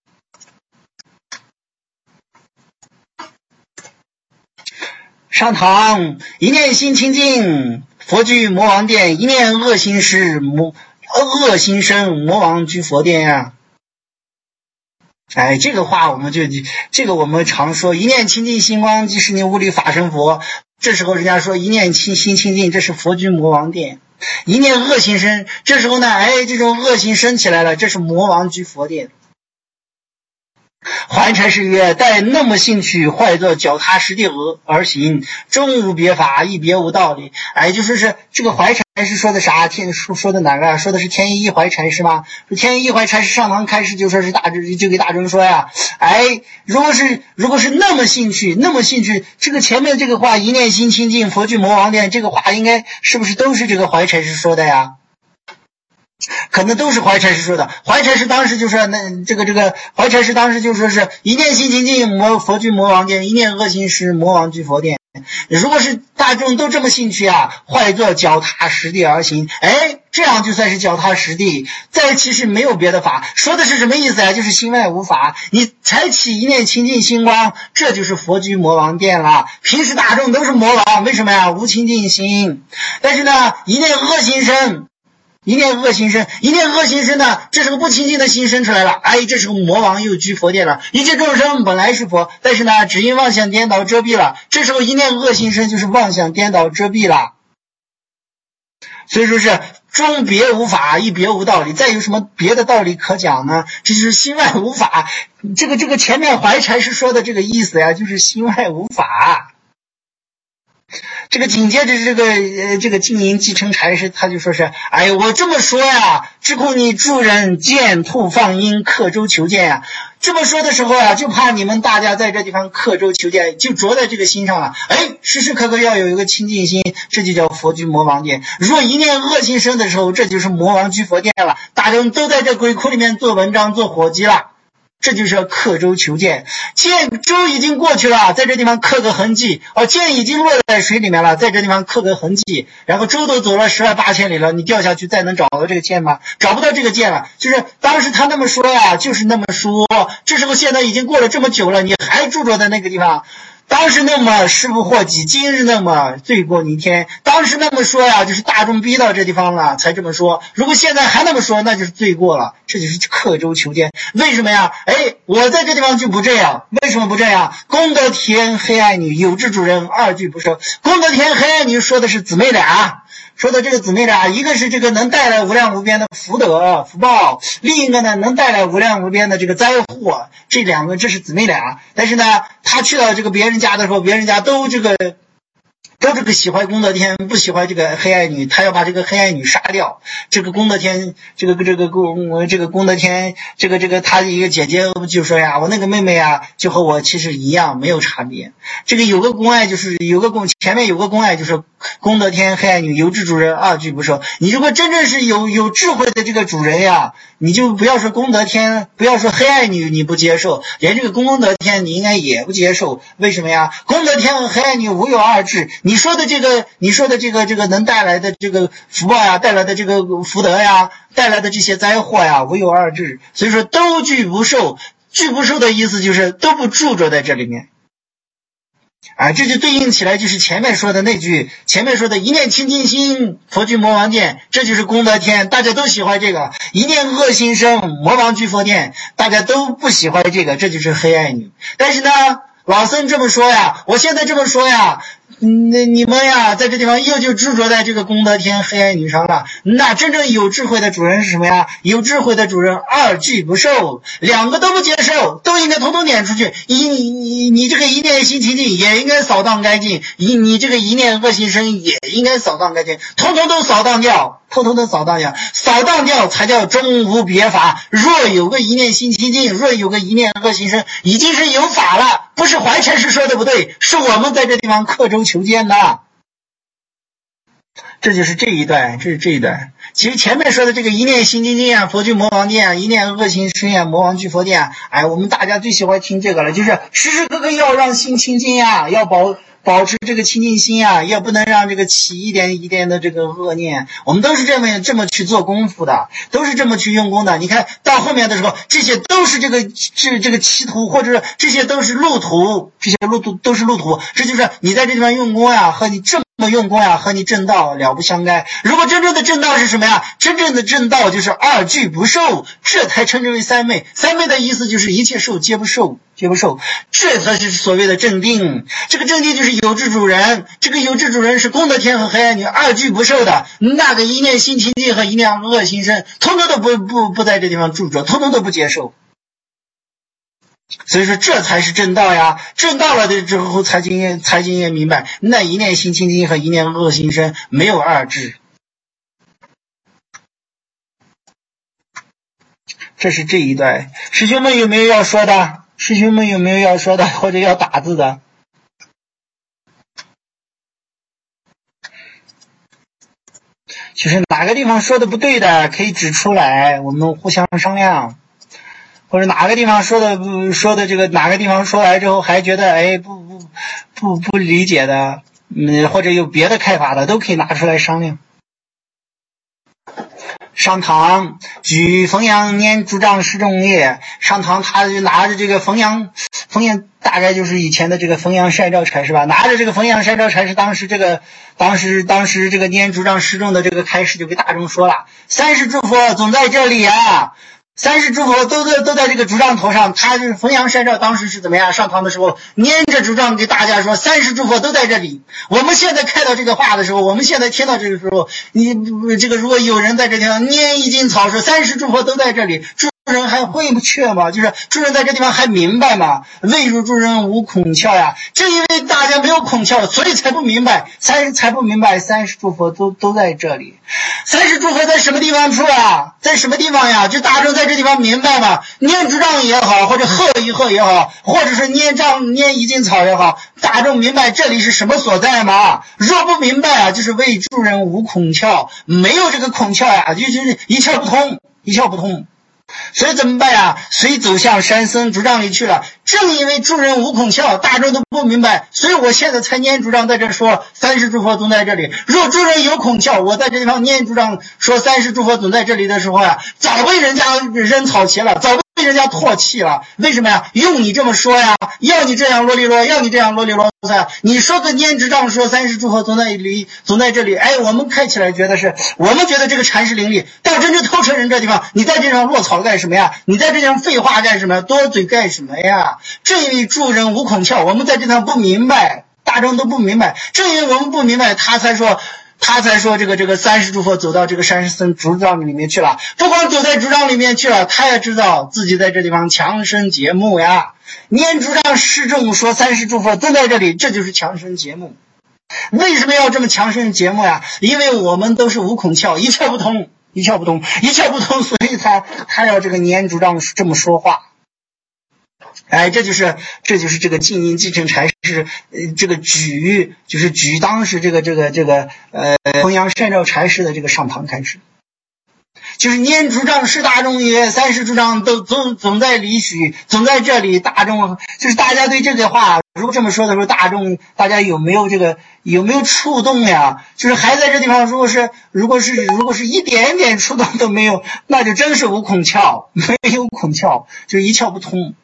上堂一念心清净，佛居魔王殿；一念恶心失，魔恶心生，魔王居佛殿呀、啊。哎，这个话我们就这个我们常说，一念清净心光，即是你无力法身佛。这时候人家说一念清心清净，这是佛居魔王殿。一念恶心生，这时候呢，哎，这种恶心生起来了，这是魔王居佛殿。还禅师曰：待那么兴趣，坏作脚踏实地而行，终无别法，亦别无道理。哎，就说是这个怀禅师说的啥？天说说的哪个啊？说的是天一一怀禅师吗？天一一怀禅师上堂开始就说是大众，就给大众说呀，哎，如果是如果是那么兴趣，那么兴趣，这个前面这个话一念心清净，佛居魔王殿，这个话应该是不是都是这个怀禅师说的呀？可能都是怀禅师说的。怀禅师当时就说，那这个这个怀禅师当时就说是一念心清净，魔佛居魔王殿；一念恶心失，魔王居佛殿。如果是大众都这么兴趣啊，坏作脚踏实地而行，哎，这样就算是脚踏实地。再其实没有别的法，说的是什么意思啊？就是心外无法，你才起一念清净心光，这就是佛居魔王殿了。平时大众都是魔王，为什么呀？无清净心。但是呢，一念恶心生。一念恶心生，一念恶心生呢，这是个不清净的心生出来了，哎，这时候魔王又居佛殿了。一切众生本来是佛，但是呢，只因妄想颠倒遮蔽了，这时候一念恶心生就是妄想颠倒遮蔽了。所以说是终别无法，亦别无道理，再有什么别的道理可讲呢？这就是心外无法。这个这个前面怀禅师说的这个意思呀，就是心外无法。这个紧接着这个呃这个金银继承禅师他就说是，哎我这么说呀，只恐你诸人见兔放鹰，刻舟求剑呀。这么说的时候啊，就怕你们大家在这地方刻舟求剑，就着在这个心上了。哎，时时刻刻要有一个清净心，这就叫佛居魔王殿。若一念恶心生的时候，这就是魔王居佛殿了。大众都在这鬼窟里面做文章做伙计了。 这就是刻舟求剑。剑舟已经过去了，在这地方刻个痕迹，哦，剑已经落在水里面了，在这地方刻个痕迹。然后舟都走了十万八千里了，你掉下去再能找到这个剑吗？找不到这个剑了。就是当时他那么说呀，就是那么说。这时候现在已经过了这么久了，你还驻着在那个地方。当时那么师不惑己，今日那么罪过弥天。当时那么说呀，就是大众逼到这地方了才这么说。如果现在还那么说，那就是罪过了。这就是刻舟求剑。为什么呀？哎，我在这地方就不这样。为什么不这样？功德天黑暗女，有志主人二句不收。功德天黑暗女说的是姊妹俩。说的这个姊妹俩，一个是这个能带来无量无边的福德福报，另一个呢能带来无量无边的这个灾祸，这两个这是姊妹俩。但是呢，他去到这个别人家的时候，别人家都这个都这个喜欢功德天，不喜欢这个黑暗女，他要把这个黑暗女杀掉。这个功德天，这个这个功这个功德天，这个这个他的一个姐姐就说呀，我那个妹妹呀，就和我其实一样，没有差别。这个有个公爱，就是有个公前面有个公爱，就是功德天黑暗女，有志主人二句不收。你如果真正是有有智慧的这个主人呀，你就不要说功德天，不要说黑暗女你不接受，连这个功德天你应该也不接受。为什么呀？功德天和黑暗女无有二致。你说的这个，你说的这个这个能带来的这个福报呀，带来的这个福德呀，带来的这些灾祸呀，无有二致。所以说都具不受，具不受的意思就是都不住着在这里面。啊，这就对应起来就是前面说的那句，前面说的一念清净心，佛具魔王殿，这就是功德天，大家都喜欢这个。一念恶心生，魔王具佛殿，大家都不喜欢这个，这就是黑暗女。但是呢，老僧这么说呀，我现在这么说呀，那你们呀，在这地方又就执着在这个功德天黑暗女上了。那真正有智慧的主人是什么呀？有智慧的主人二句不受，两个都不接受，都应该统统撵出去。你你你这个一念心清净也应该扫荡干净，你你这个一念恶心生也应该扫荡干净，统统都扫荡掉，统统都扫荡掉，扫荡掉才叫中无别法。若有个一念心清净，若有个一念恶心生，已经是有法了。不是怀禅师说的不对，是我们在这地方刻舟求剑的。这就是这一段，这是这一段。其实前面说的这个一念心清净啊，佛具魔王殿啊，一念恶心生啊，魔王具佛殿啊，哎，我们大家最喜欢听这个了，就是时时刻刻要让心清净呀，要保保持这个清净心啊，也不能让这个起一点一点的这个恶念。我们都是这么这么去做功夫的，都是这么去用功的。你看到后面的时候，这些都是这个这这个歧途，或者这些都是路途，这些路途都是路途。这就是你在这地方用功呀，和你这么这么用功呀，和你正道了不相干。如果真正的正道是什么呀？真正的正道就是二句不受，这才称之为三昧。三昧的意思就是一切受皆不受，皆不受，这才是所谓的正定。这个正定就是有志主人，这个有志主人是功德天和黑暗女二句不受的，那个一念心清净和一念恶心生，通通都不不不在这地方住着，通通都不接受。所以说这才是正道呀，正道了的之后才经验才经验明白，那一念心清净和一念恶心生没有二致。这是这一段。师兄们有没有要说的？师兄们有没有要说的或者要打字的？就是哪个地方说的不对的可以指出来，我们互相商量。或者哪个地方说的说的这个哪个地方说来之后还觉得哎不不不不理解的，嗯，或者有别的看法的，都可以拿出来商量。上堂举冯阳念主张施众业，上堂他就拿着这个冯阳冯阳大概就是以前的这个冯阳善照禅师吧，拿着这个冯阳善照禅师当时这个当时当时这个念主张施众的这个开示就给大众说了，三世诸佛总在这里啊，三世诸佛都在都在这个主杖头上。他是冯阳善照当时是怎么样？上堂的时候拈着主杖给大家说，三世诸佛都在这里。我们现在看到这个话的时候，我们现在听到这个时候，你这个如果有人在这地方拈一茎草说三世诸佛都在这里，诸人还会确吗？就是诸人在这地方还明白吗？未如诸人无孔窍呀。正因为大家没有孔窍，所以才不明白，三才不明白三世诸佛都都在这里。三世诸佛在什么地方处啊？在什么地方呀？就大众在这地方明白吗？念主杖也好，或者喝一喝也好，或者是念杖念一茎草也好，大众明白这里是什么所在吗？若不明白啊，就是为诸人无孔窍，没有这个孔窍呀，就就是一窍不通，一窍不通。 所以怎么办呀？遂走向山僧主帐里去了。正因为诸人无孔窍，大众都不明白，所以我现在才念主帐在这说三世诸佛总在这里。若诸人有孔窍，我在这地方念主帐说三世诸佛总在这里的时候呀，早被人家扔草鞋了，早被人家唾弃了。为什么呀？用你这么说呀，要你这样啰里啰，要你这样啰里啰嗦，你说个念主帐说三世诸佛总在里，总在这里，哎，我们看起来觉得是，我们觉得这个禅师伶俐，到真正透彻人这地方，你在这上落草干什么呀？你在这上废话干什么？多嘴干什么呀？正因为诸人无孔窍，我们在这上不明白，大众都不明白，正因为我们不明白，他才说他才说这个这个三世诸佛走到这个山僧主帐里面去了。不光走在主帐里面去了，他也知道自己在这地方强身节目呀。念主帐示众说三世诸佛都在这里，这就是强身节目。为什么要这么强身节目呀？因为我们都是无孔窍，一窍不通，一窍不通，一窍不通，所以他他要这个念主帐这么说话。哎，这就是这就是这个净音继承禅师，呃，这个举就是举当时这个这个这个呃弘扬善照禅师的这个上堂开始，就是念主帐是大众也，三世诸帐都总总在里许，总在这里。大众就是大家对这个话，如果这么说的时候，大众大家有没有这个有没有触动呀？就是还在这地方，如果是如果是如果是一点点触动都没有，那就真是无孔窍，没有孔窍，就是一窍不通。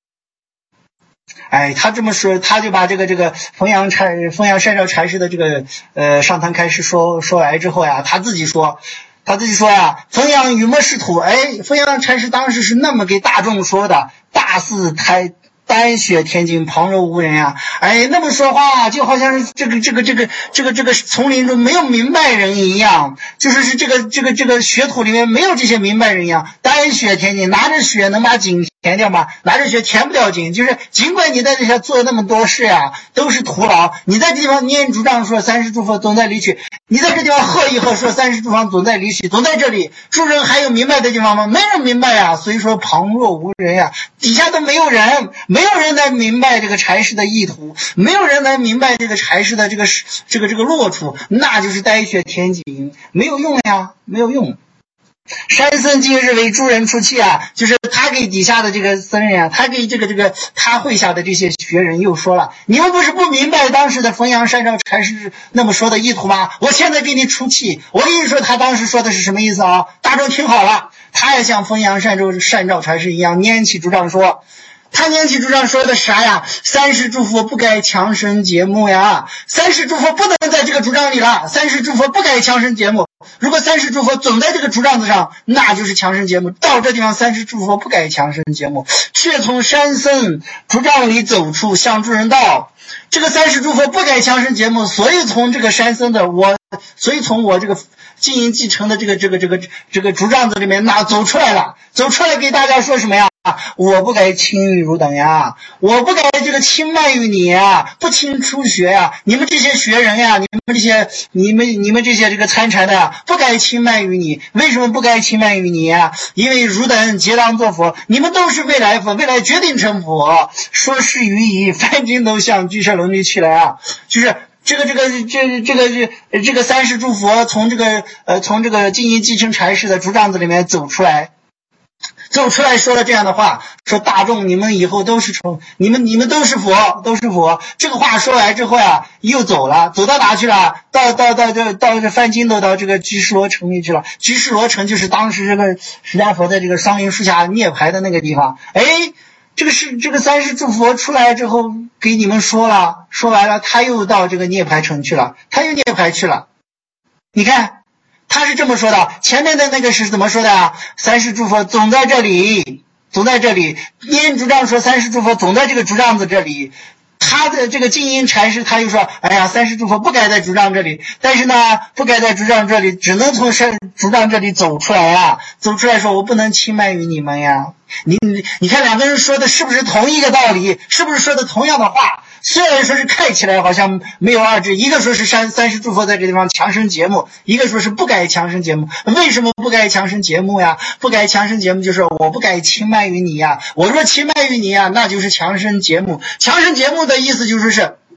哎，他这么说，他就把这个这个弘扬禅弘扬善照禅师的这个呃上堂开始说说来之后呀，他自己说，他自己说呀，弘扬与莫是土。哎，弘扬禅师当时是那么给大众说的，大似台丹雪天津，旁若无人呀。哎，那么说话就好像是这个这个这个这个这个丛林中没有明白人一样，就是是这个这个这个雪土里面没有这些明白人一样。丹雪天津，拿着雪能把井填掉吗？拿着雪填不掉井，就是尽管你在这下做那么多事呀，都是徒劳。你在这地方念主帐说三世诸佛总在离去，你在这地方喝一喝说三世诸佛总在离去，总在这里。诸人还有明白的地方吗？没人明白呀，所以说旁若无人呀，底下都没有人，没有人来明白这个禅师的意图，没有人来明白这个禅师的这个这个这个落处，那就是呆雪填井，没有用呀，没有用。山僧今日为诸人出气啊，就是他给底下的这个僧人啊，他给这个这个他会下的这些学人又说了，你们不是不明白当时的弘扬善照禅师那么说的意图吗？我现在给你出气，我跟你说他当时说的是什么意思啊？大众听好了，他也像弘扬善照善照禅师一样念起主帐说，他念起主帐说的啥呀？三世诸佛不该强身节目呀，三世诸佛不能在这个主帐里了，三世诸佛不该强身节目。如果三世诸佛总在这个主帐子上，那就是强身节目。到这地方，三世诸佛不该强身节目，却从山僧主帐里走出，向诸人道：这个三世诸佛不该强身节目，所以从这个山僧的我，所以从我这个净音继承的这个这个这个这个主帐子里面那走出来了，走出来给大家说什么呀？我不该轻于汝等呀，我不该这个轻慢于你呀，不听初学呀，你们这些学人呀，你们这些你们你们这些这个参禅的呀，不该轻慢于你。为什么不该轻慢于你呀？因为汝等皆当作佛，你们都是未来佛，未来决定成佛。说是于以梵经都向居舍轮里去了啊，就是这个这个这这个这这个三世诸佛从这个呃从这个净音继承禅师的主帐子里面走出来。走出来说了这样的话，说大众你们以后都是成，你们你们都是佛，都是佛。这个话说来之后呀，又走了，走到哪去了？到到到这到这梵经都到这个居士罗城里去了。居士罗城就是当时这个释迦佛在这个桑林树下涅槃的那个地方。哎，这个是这个三世诸佛出来之后给你们说了，说完了，他又到这个涅槃城去了，他又涅槃去了。你看。他是这么说的，前面的那个是怎么说的啊？三世诸佛总在这里，总在这里。念主帐说三世诸佛总在这个主帐子这里。他的这个净音禅师他又说，哎呀，三世诸佛不该在主帐这里，但是呢，不该在主帐这里，只能从山主帐这里走出来啊，走出来说我不能轻慢于你们呀。你你看两个人说的是不是同一个道理？是不是说的同样的话？虽然说是看起来好像没有二致，一个说是三三世诸佛在这地方强身节目，一个说是不该强身节目。为什么不该强身节目呀？不该强身节目就是我不该轻慢于你呀，我若轻慢于你呀，那就是强身节目。强身节目的意思就是是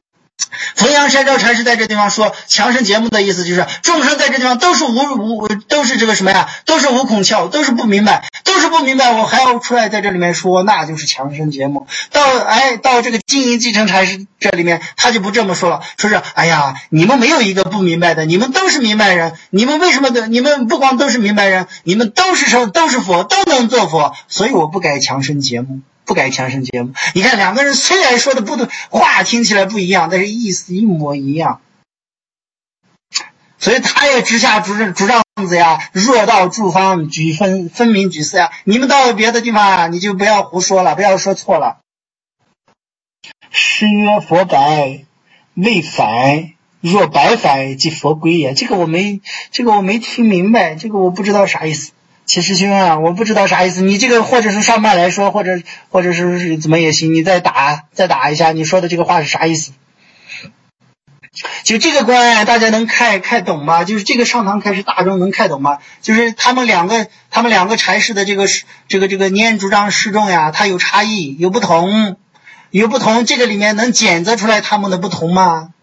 汾阳山照禅师在这地方说，强身节目的意思就是众生在这地方都是无无都是这个什么呀，都是无孔窍，都是不明白，都是不明白，我还要出来在这里面说，那就是强身节目。到哎到这个金银继承禅师这里面，他就不这么说了，说是哎呀，你们没有一个不明白的，你们都是明白人，你们为什么的？你们不光都是明白人，你们都是说都是佛，都能做佛，所以我不改强身节目。不改强身节目。你看两个人虽然说的不对，话听起来不一样，但是意思一模一样。所以他也直下主主张子呀，若到诸方举分分明举四呀，你们到别的地方啊，你就不要胡说了，不要说错了。诗曰佛白未反，若白反即佛归也。这个我没这个我没听明白，这个我不知道啥意思。其实兄啊，我不知道啥意思。你这个或者是上麦来说，或者或者是怎么也行，你再打再打一下，你说的这个话是啥意思？就这个观，大家能看看懂吗？就是这个上堂开始大众能看懂吗？就是他们两个他们两个禅师的这个这个这个念主张示众呀，它有差异，有不同，有不同，这个里面能检测出来他们的不同吗？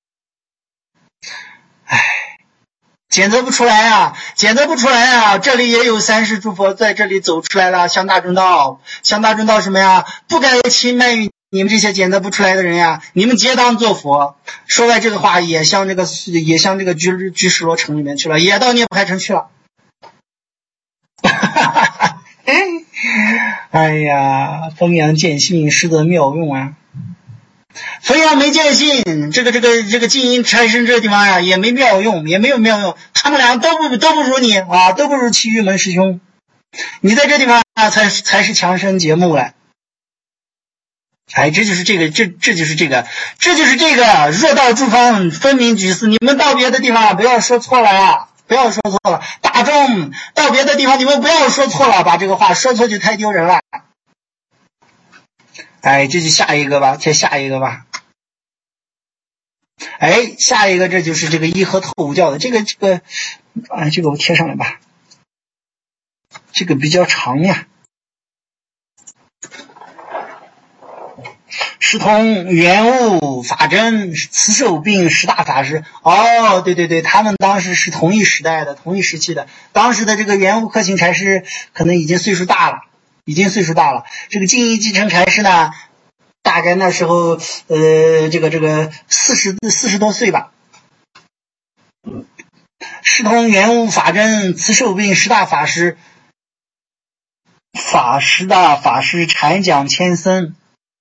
唉。检测不出来啊，检测不出来啊！这里也有三世诸佛在这里走出来了，向大众道，向大众道什么呀？不该轻慢于你们这些检测不出来的人呀！你们皆当做佛。说完这个话，也向这个也向这个居居士罗城里面去了，也到涅槃城去了。哎呀，风阳见性，实则妙用啊！汾阳没见性，这个这个这个金银禅师这个地方呀，也没妙用，也没有妙用。他们俩都不都不如你啊，都不如其余门师兄。你在这地方啊，才才是强身节目了。哎，这就是这个，这这就是这个，这就是这个。若到诸方分明举四，你们到别的地方不要说错了呀，不要说错了。大众到别的地方，你们不要说错了，把这个话说错就太丢人了。哎，这就下一个吧，贴下一个吧。哎，下一个这就是这个一和透无教的，这个这个，哎，这个我贴上来吧。这个比较长呀。师通圆悟法真慈寿并十大法师。哦，对对对，他们当时是同一时代的，同一时期的。当时的这个圆悟克勤禅师可能已经岁数大了。已经岁数大了，这个金银继承禅师呢，大概那时候，呃，这个这个四十四十多岁吧。师通圆悟法真慈寿并十大法师，法十大法师禅讲千僧，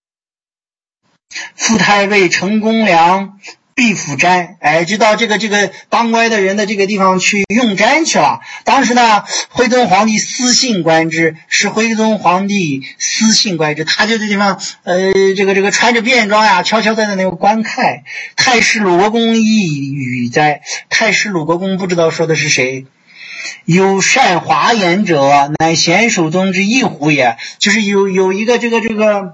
副太尉陈公良必府瞻，哎，就到这个这个当官的人的这个地方去用瞻去了。当时呢，徽宗皇帝私信观之，是徽宗皇帝私信观之，他就这地方，呃，这个这个穿着便装呀，悄悄在那个观看。太师鲁国公一语哉，太师鲁国公不知道说的是谁。有善华严者，乃贤首宗之一乎也，就是有有一个这个这个。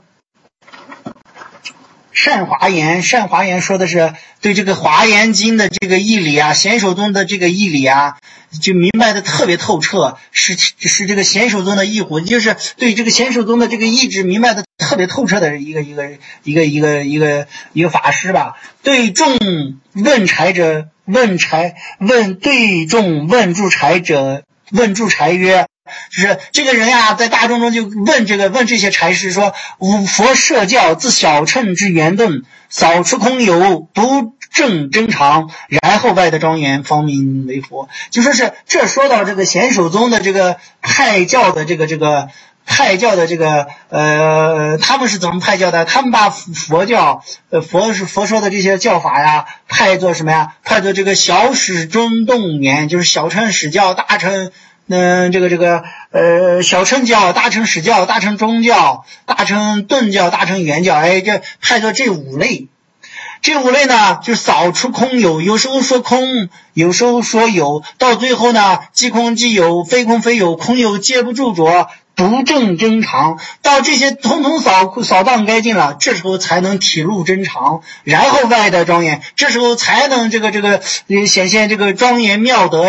善华严，善华严说的是对这个华严经的这个义理啊，贤首宗的这个义理啊，就明白的特别透彻，是是这个贤首宗的义虎，就是对这个贤首宗的这个意志明白的特别透彻的一个一个一个一个一个一个法师吧。对众问柴者，问柴问对众问住柴者，问住柴曰。就是这个人呀，在大众中就问这个问这些禅师说：五佛摄教自小乘之圆顿，扫除空有，不正真常，然后外的庄严，方名为佛。就说是这说到这个贤首宗的这个派教的这个这个派教的这个呃，他们是怎么派教的？他们把佛教呃佛是佛说的这些教法呀，派作什么呀？派作这个小始中动圆，就是小乘始教，大乘。嗯，这个这个呃，小乘教、大乘始教、大乘中教、大乘顿教、大乘圆教，哎，这派作这五类。这五类呢，就是扫除空有，有时候说空，有时候说有，到最后呢，即空即有，非空非有，空有皆不住着，不正真常。到这些统统扫扫荡干净了，这时候才能体露真常，然后外的庄严，这时候才能这个这个显现这个庄严妙德呀，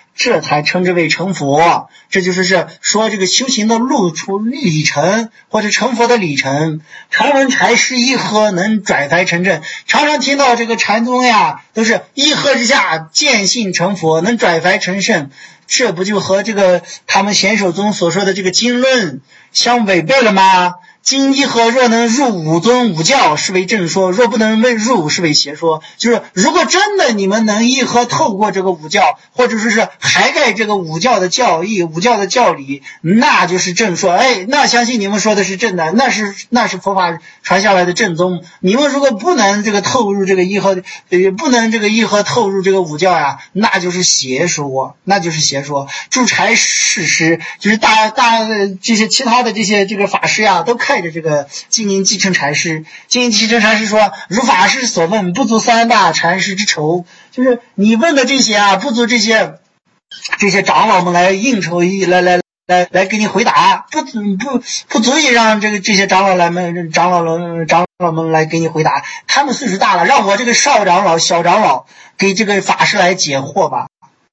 这才称之为成佛。这就是是说这个修行的路途里程，或者成佛的里程。常闻禅师一喝能转凡成正，常常听到这个禅宗呀，都是一喝之下见性成佛，能转凡成圣。这不就和这个他们显首宗所说的这个经论相违背了吗？经一合若能入五宗五教，是为正说；若不能入，是为邪说。就是如果真的你们能一合透过这个五教，或者说是涵盖这个五教的教义、五教的教理，那就是正说。哎，那相信你们说的是正的，那是那是佛法传下来的正宗。你们如果不能这个透入这个一合，呃，不能这个一合透入这个五教呀，那就是邪说，那就是邪说。住禅事师就是大大这些其他的这些这个法师呀，都看着这个金银继承禅师，金银继承禅师说：“如法师所问，不足三大禅师之酬。”就是你问的这些啊，不足这些这些长老们来应酬一来来来来给你回答，不不不足以让这个这些长老来们长老们长老们来给你回答。他们岁数大了，让我这个少长老、小长老给这个法师来解惑吧。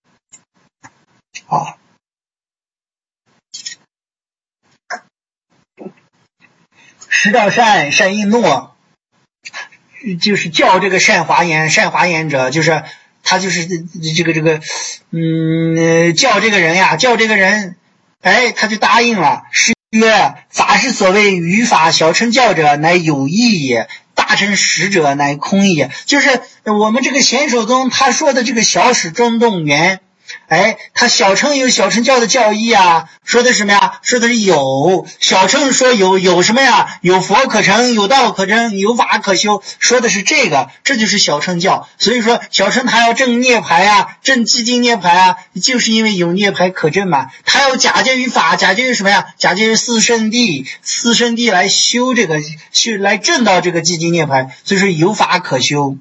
好。十道善，善应诺，就是教这个善华严，善华严者，就是他就是这个这个，嗯，教这个人呀，教这个人，哎，他就答应了。是曰：法师所谓语法小乘教者，乃有义也；大乘实者，乃空义也。就是我们这个显首宗他说的这个小始中动圆。哎，他小乘有小乘教的教义啊，说的什么呀？说的是有。小乘说有有什么呀？有佛可成，有道可证，有法可修，说的是这个，这就是小乘教。所以说小乘他要证涅槃啊，证寂静涅槃啊，就是因为有涅槃可证嘛。他要假借于法，假借于什么呀？假借于四圣谛，四圣谛来修这个，修来证到这个寂静涅槃，所以说有法可修。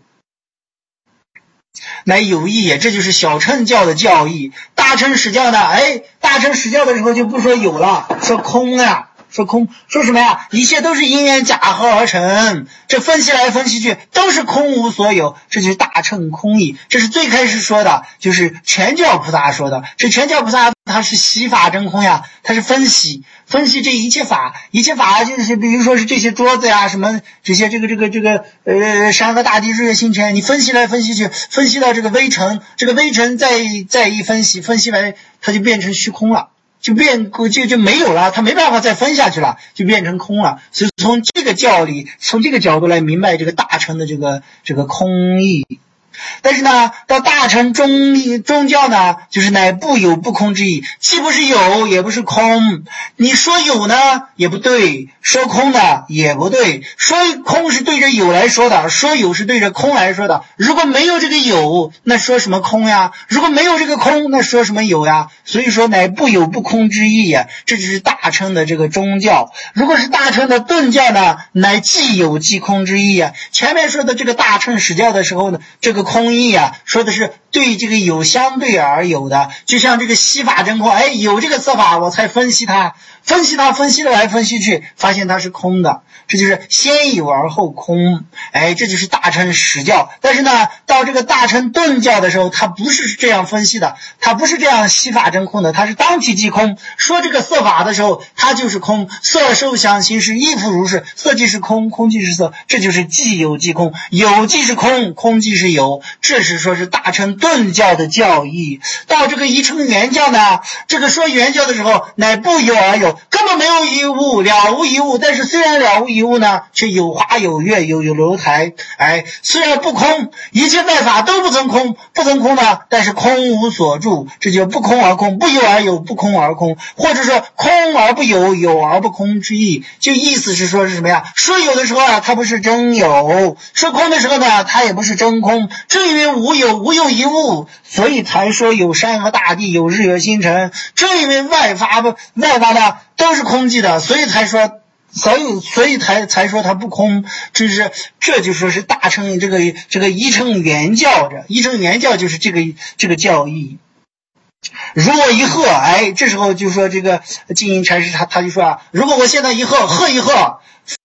乃有义也，这就是小乘教的教义。大乘实教呢？哎，大乘实教的时候就不说有了，说空呀，说空，说什么呀？一切都是因缘假合而成，这分析来分析去都是空无所有，这就是大乘空义。这是最开始说的，就是全教菩萨说的。这全教菩萨他是悉法真空呀，他是分析分析这一切法，一切法就是比如说是这些桌子呀，什么这些这个这个这个呃山河大地日月星辰，你分析来分析去，分析到这个微尘，这个微尘再再一分析，分析完它就变成虚空了。就变就就没有了，他没办法再分下去了，就变成空了。所以从这个教理，从这个角度来明白这个大乘的这个这个空义。但是呢，到大乘中宗教呢，就是乃不有不空之意，既不是有，也不是空。你说有呢，也不对；说空呢，也不对。说空是对着有来说的，说有是对着空来说的。如果没有这个有，那说什么空呀？如果没有这个空，那说什么有呀？所以说，乃不有不空之意呀，这就是大乘的这个宗教。如果是大乘的顿教呢，乃既有既空之意呀。前面说的这个大乘史教的时候呢，这个空义啊，说的是对这个有相对而有的，就像这个悉法真空，哎，有这个色法，我才分析它，分析它，分析来分析去，发现它是空的，这就是先有而后空，哎，这就是大乘实教。但是呢，到这个大乘顿教的时候，它不是这样分析的，它不是这样悉法真空的，它是当体即空。说这个色法的时候，它就是空，色受想行识亦复如是，色即是空，空即是色，这就是既有即空，有即是空，空即是有。这是说是大乘顿教的教义。到这个一乘圆教呢，这个说圆教的时候，乃不有而有，根本没有一物，了无一物。但是虽然了无一物呢，却有花有月有有楼台，哎，虽然不空，一切外法都不曾空，不曾空呢，但是空无所住，这就不空而空，不有而有，不空而空，或者说空而不有，有而不空之意。就意思是说是什么呀？说有的时候啊，它不是真有；说空的时候呢，它也不是真空。正因为无有，无有一物，所以才说有山河大地，有日月星辰。正因为外法不外法呢都是空寂的，所以才说，所以所以才才说它不空。这是这就说是大乘这个这个一乘圆教着，一乘圆教就是这个这个教义。如我一喝，哎，这时候就说这个净音禅师他他就说啊，如果我现在一喝喝一喝，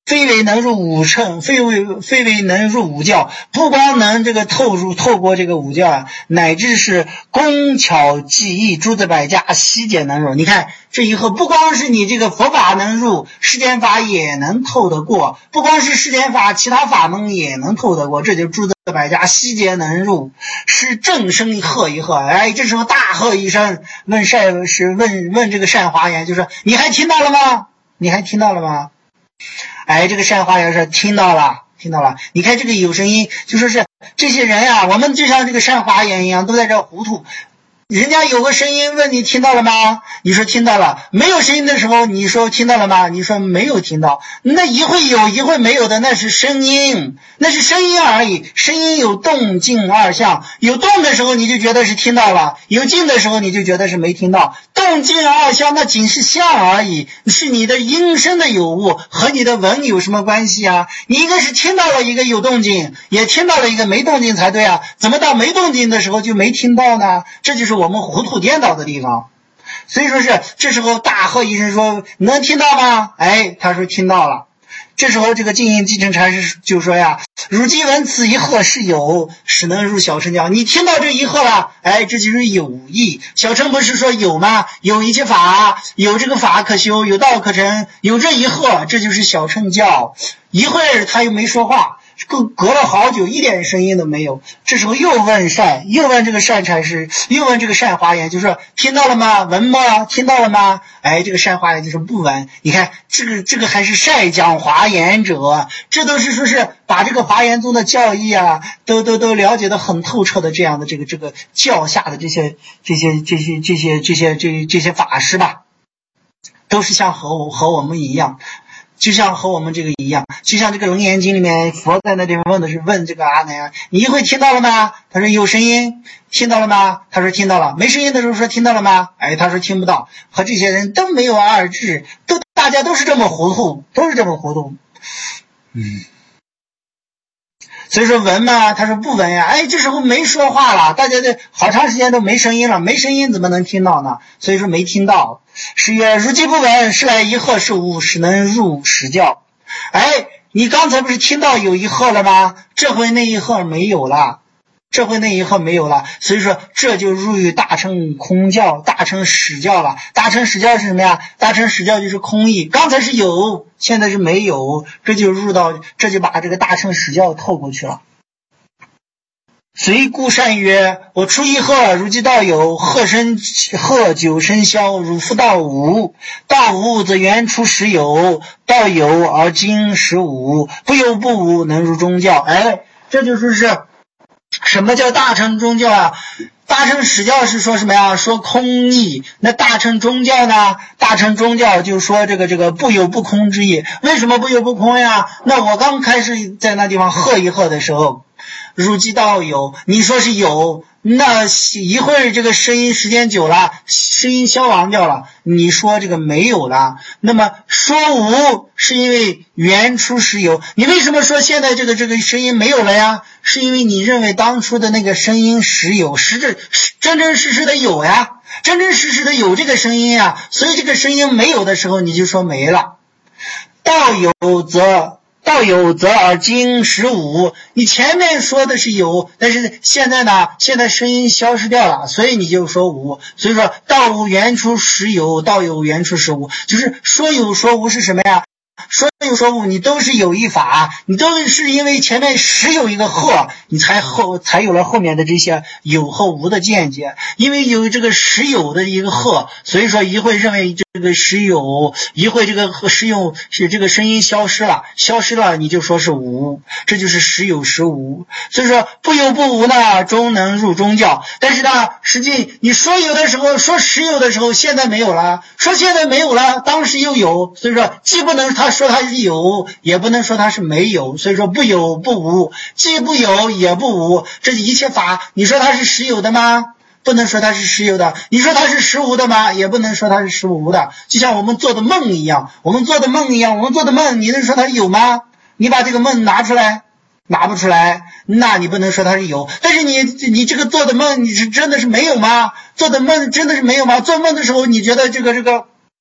非为能入五乘，非为非为能入五教，不光能这个透入透过这个五教啊，乃至是工巧技艺诸子百家悉皆能入。你看这以后不光是你这个佛法能入，世间法也能透得过，不光是世间法，其他法门也能透得过，这就是诸子百家悉皆能入，是正声喝一喝。哎，这时候大喝一声，问善是问问这个善华严，就说你还听到了吗？你还听到了吗？哎，这个善华严说听到了，听到了。你看这个有声音，就说是这些人呀、啊，我们就像这个善华严一样，都在这糊涂。人家有个声音问你听到了吗？你说听到了。没有声音的时候，你说听到了吗？你说没有听到。那一会有一会没有的，那是声音，那是声音而已。声音有动静二相，有动的时候你就觉得是听到了，有静的时候你就觉得是没听到。动静二相那仅是相而已，是你的音声的有物，和你的闻有什么关系啊？你一个是听到了一个有动静，也听到了一个没动静才对啊，怎么到没动静的时候就没听到呢？这就是我们糊涂颠倒的地方。所以说是这时候大喝一声说能听到吗？哎，他说听到了。这时候这个净印继承禅师就说呀，汝今闻此一喝是有，使能入小乘教。你听到这一喝了，哎，这就是有意。小乘不是说有吗？有一切法，有这个法可修，有道可成，有这一喝，这就是小乘教。一会儿他又没说话，隔隔了好久，一点声音都没有。这时候又问善，又问这个善禅师，又问这个善华严，就说听到了吗？闻吗？听到了吗？哎，这个善华严就说不闻。你看这个这个还是善讲华严者，这都是说是把这个华严宗的教义啊，都都都了解得很透彻的这样的这个这个教下的这些这些这些这些这些这这些法师吧，都是像和我和我们一样。就像和我们这个一样，就像这个《楞严经》里面佛在那地方问的是问这个阿难啊，你一会听到了吗？他说有声音，听到了吗？他说听到了。没声音的时候说听到了吗？哎，他说听不到。和这些人都没有二致，都大家都是这么糊涂，都是这么糊涂。嗯。所以说闻嘛，他说不闻呀。哎，这时候没说话了，大家的好长时间都没声音了，没声音怎么能听到呢？所以说没听到。是曰如今不闻，是来一喝是无，使能入实教。哎，你刚才不是听到有一喝了吗？这回那一喝没有了，这回那一喝没有了。所以说这就入于大乘空教，大乘实教了。大乘实教是什么呀？大乘实教就是空义，刚才是有，现在是没有，这就入到，这就把这个大乘实教透过去了。随故善曰：我初一喝，如即道有，喝身喝酒身消，如复道无。道无则原初实有，道有而今实无，不有不无，能入中教。哎，这就说是什么叫大乘中教啊？大乘实教是说什么呀？说空义。那大乘中教呢？大乘中教就说这个这个不有不空之意。为什么不有不空呀？那我刚开始在那地方喝一喝的时候，如即道有，你说是有，那一会儿这个声音时间久了，声音消亡掉了，你说这个没有了。那么说无是因为原初实有，你为什么说现在这个这个声音没有了呀？是因为你认为当初的那个声音实有，实质真真实实的有呀，真真实实的有这个声音呀，所以这个声音没有的时候你就说没了。道有则道有则而今实无，你前面说的是有，但是现在呢，现在声音消失掉了，所以你就说无。所以说道无原初实有，道有原初实无，就是说有说无是什么呀？说有说无，你都是有一法，你都是因为前面实有一个后，你才后才有了后面的这些有和无的见解。因为有这个实有的一个后，所以说一会认为这个实有，一会这个实有是这个声音消失了，消失了你就说是无，这就是实有实无。所以说不有不无呢，终能入中教。但是呢，实际你说有的时候，说实有的时候，现在没有了，说现在没有了，当时又有，所以说既不能他说它是有，也不能说它是没有，所以说不有不无，既不有也不无，这一切法你说它是实有的吗？不能说它是实有的。你说它是实无的吗？也不能说它是实无的。就像我们做的梦一样，我们做的梦一样，我们做的梦你能说它有吗？你把这个梦拿出来，拿不出来，那你不能说它是有。但是你你这个做的梦你是真的是没有吗？做的梦真的是没有吗？做梦的时候你觉得这个这个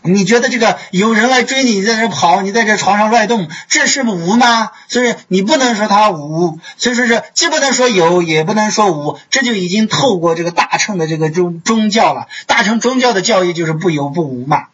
你觉得这个有人来追你，你在这跑，你在这床上乱动，这是无吗？所以你不能说它无，所以说是既不能说有，也不能说无，这就已经透过这个大乘的这个宗宗教了。大乘宗教的教义就是不有不无嘛。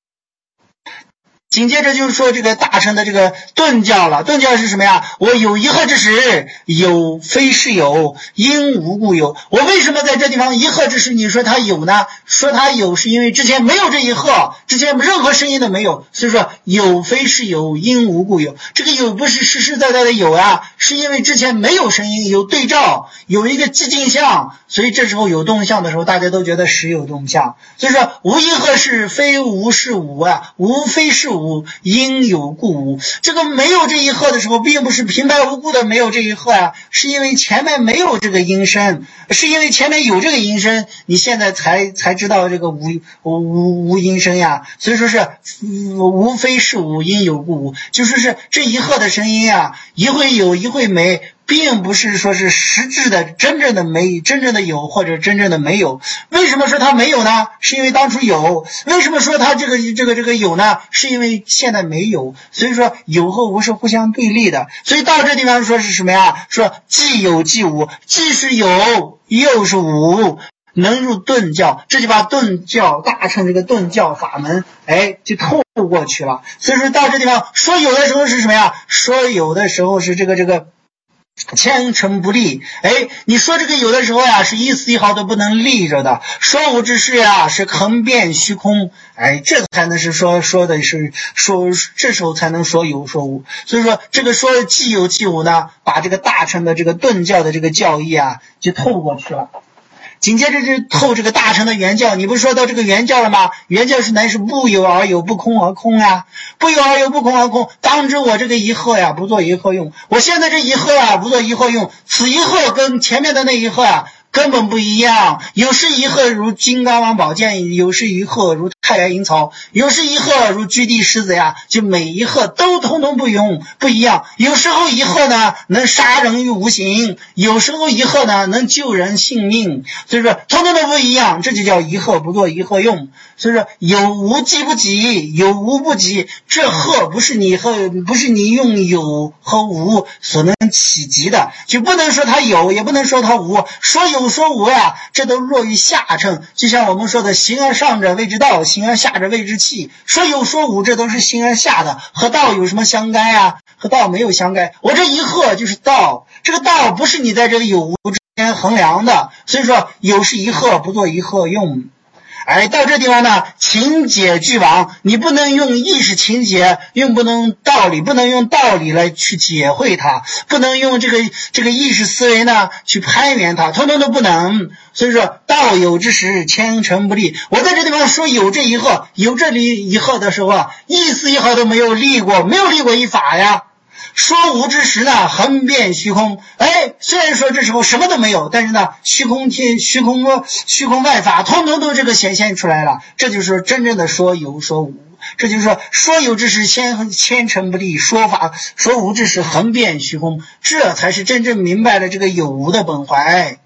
紧接着就是说这个大乘的这个顿教了。顿教是什么呀？我有一贺之时，有非是有，因无故有。我为什么在这地方一贺之时你说它有呢？说它有是因为之前没有这一贺，之前任何声音都没有，所以说有非是有，因无故有。这个有不是实实在在的有啊，是因为之前没有声音，有对照，有一个寂静相，所以这时候有动向的时候大家都觉得实有动向。所以说无一贺是非无是无啊，无非是无，因有故无。这个没有这一贺的时候并不是平白无故的没有这一贺啊，是因为前面没有这个音声，是因为前面有这个音声，你现在才才知道这个无无无音声呀。所以说是无非是无，因有故无，就是是这一贺的声音啊，一会有一会没，并不是说是实质的真正的没，真正的有或者真正的没有。为什么说它没有呢？是因为当初有。为什么说它这个这个这个有呢？是因为现在没有。所以说有和无是互相对立的。所以到这地方说是什么呀？说既有既无，既是有又是无，能入顿教。这就把顿教大乘这个顿教法门哎就透过去了。所以说到这地方说有的时候是什么呀？说有的时候是这个这个千成不立。哎，你说这个有的时候呀是一丝一毫都不能立着的，说无之事呀是横遍虚空。哎，这才能是说说的是说这时候才能说有说无。所以说这个说既有既无呢，把这个大乘的这个顿教的这个教义啊就透过去了。紧接着是透这个大乘的原教，你不是说到这个原教了吗？原教是乃是不有而有，不空而空呀、啊，不有而有，不空而空。当知我这个一贺呀，不做一贺用。我现在这一贺啊，不做一贺用，此一贺跟前面的那一贺啊根本不一样。有时一贺如金刚王宝剑，有时一贺如太阳银草，有时一贺如居地狮子呀，就每一贺都通通不用不一样。有时候一贺呢能杀人于无形，有时候一贺呢能救人性命，所以说通通都不一样，这就叫一贺不做一贺用。所以说有无即不及，有无不及，这贺不是你和不是你用有和无所能企及的，就不能说它有，也不能说它无。说有说无呀，这都落于下乘。就像我们说的形而上者谓之道，形而下者谓之器。说有说无，这都是形而下的，和道有什么相干呀？和道没有相干。我这一贺就是道，这个道不是你在这个有无之间衡量的，所以说有是一贺不做一贺用。哎，到这地方呢，情解俱往，你不能用意识情解，用不能道理，不能用道理来去解会它，不能用这个这个意识思维呢去攀援它，通通都不能。所以说道有之时，千成不立。我在这地方说有这一贺，有这里一贺的时候啊，一丝一毫都没有立过，没有立过一法呀。说无之时呢，横遍虚空。哎，虽然说这时候什么都没有，但是呢，虚空天、虚空、虚空外法，通通都这个显现出来了。这就是真正的说有说无。这就是说，说有之时千千成不立，说法说无之时横遍虚空，这才是真正明白了这个有无的本怀。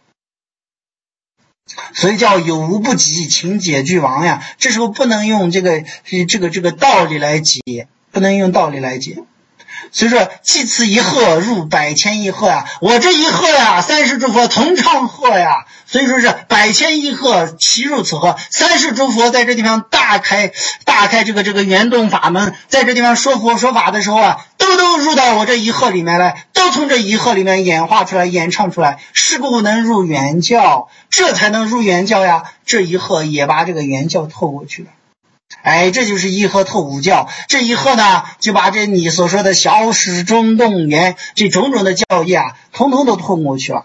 所以叫有无不及，情解俱往呀。这时候不能用这个这个这个道理来解，不能用道理来解。所以说即此一贺入百千亿贺呀，我这一贺呀，三世诸佛同唱贺呀。所以说是百千亿贺齐入此贺，三世诸佛在这地方大开大开这个这个圆动法门，在这地方说佛说法的时候啊，都都入到我这一贺里面来，都从这一贺里面演化出来，演唱出来，是故能入原教，这才能入原教呀。这一贺也把这个原教透过去了。哎，这就是一贺透五教。这一贺呢，就把这你所说的小始中动圆这种种的教义啊，统统都透过去了。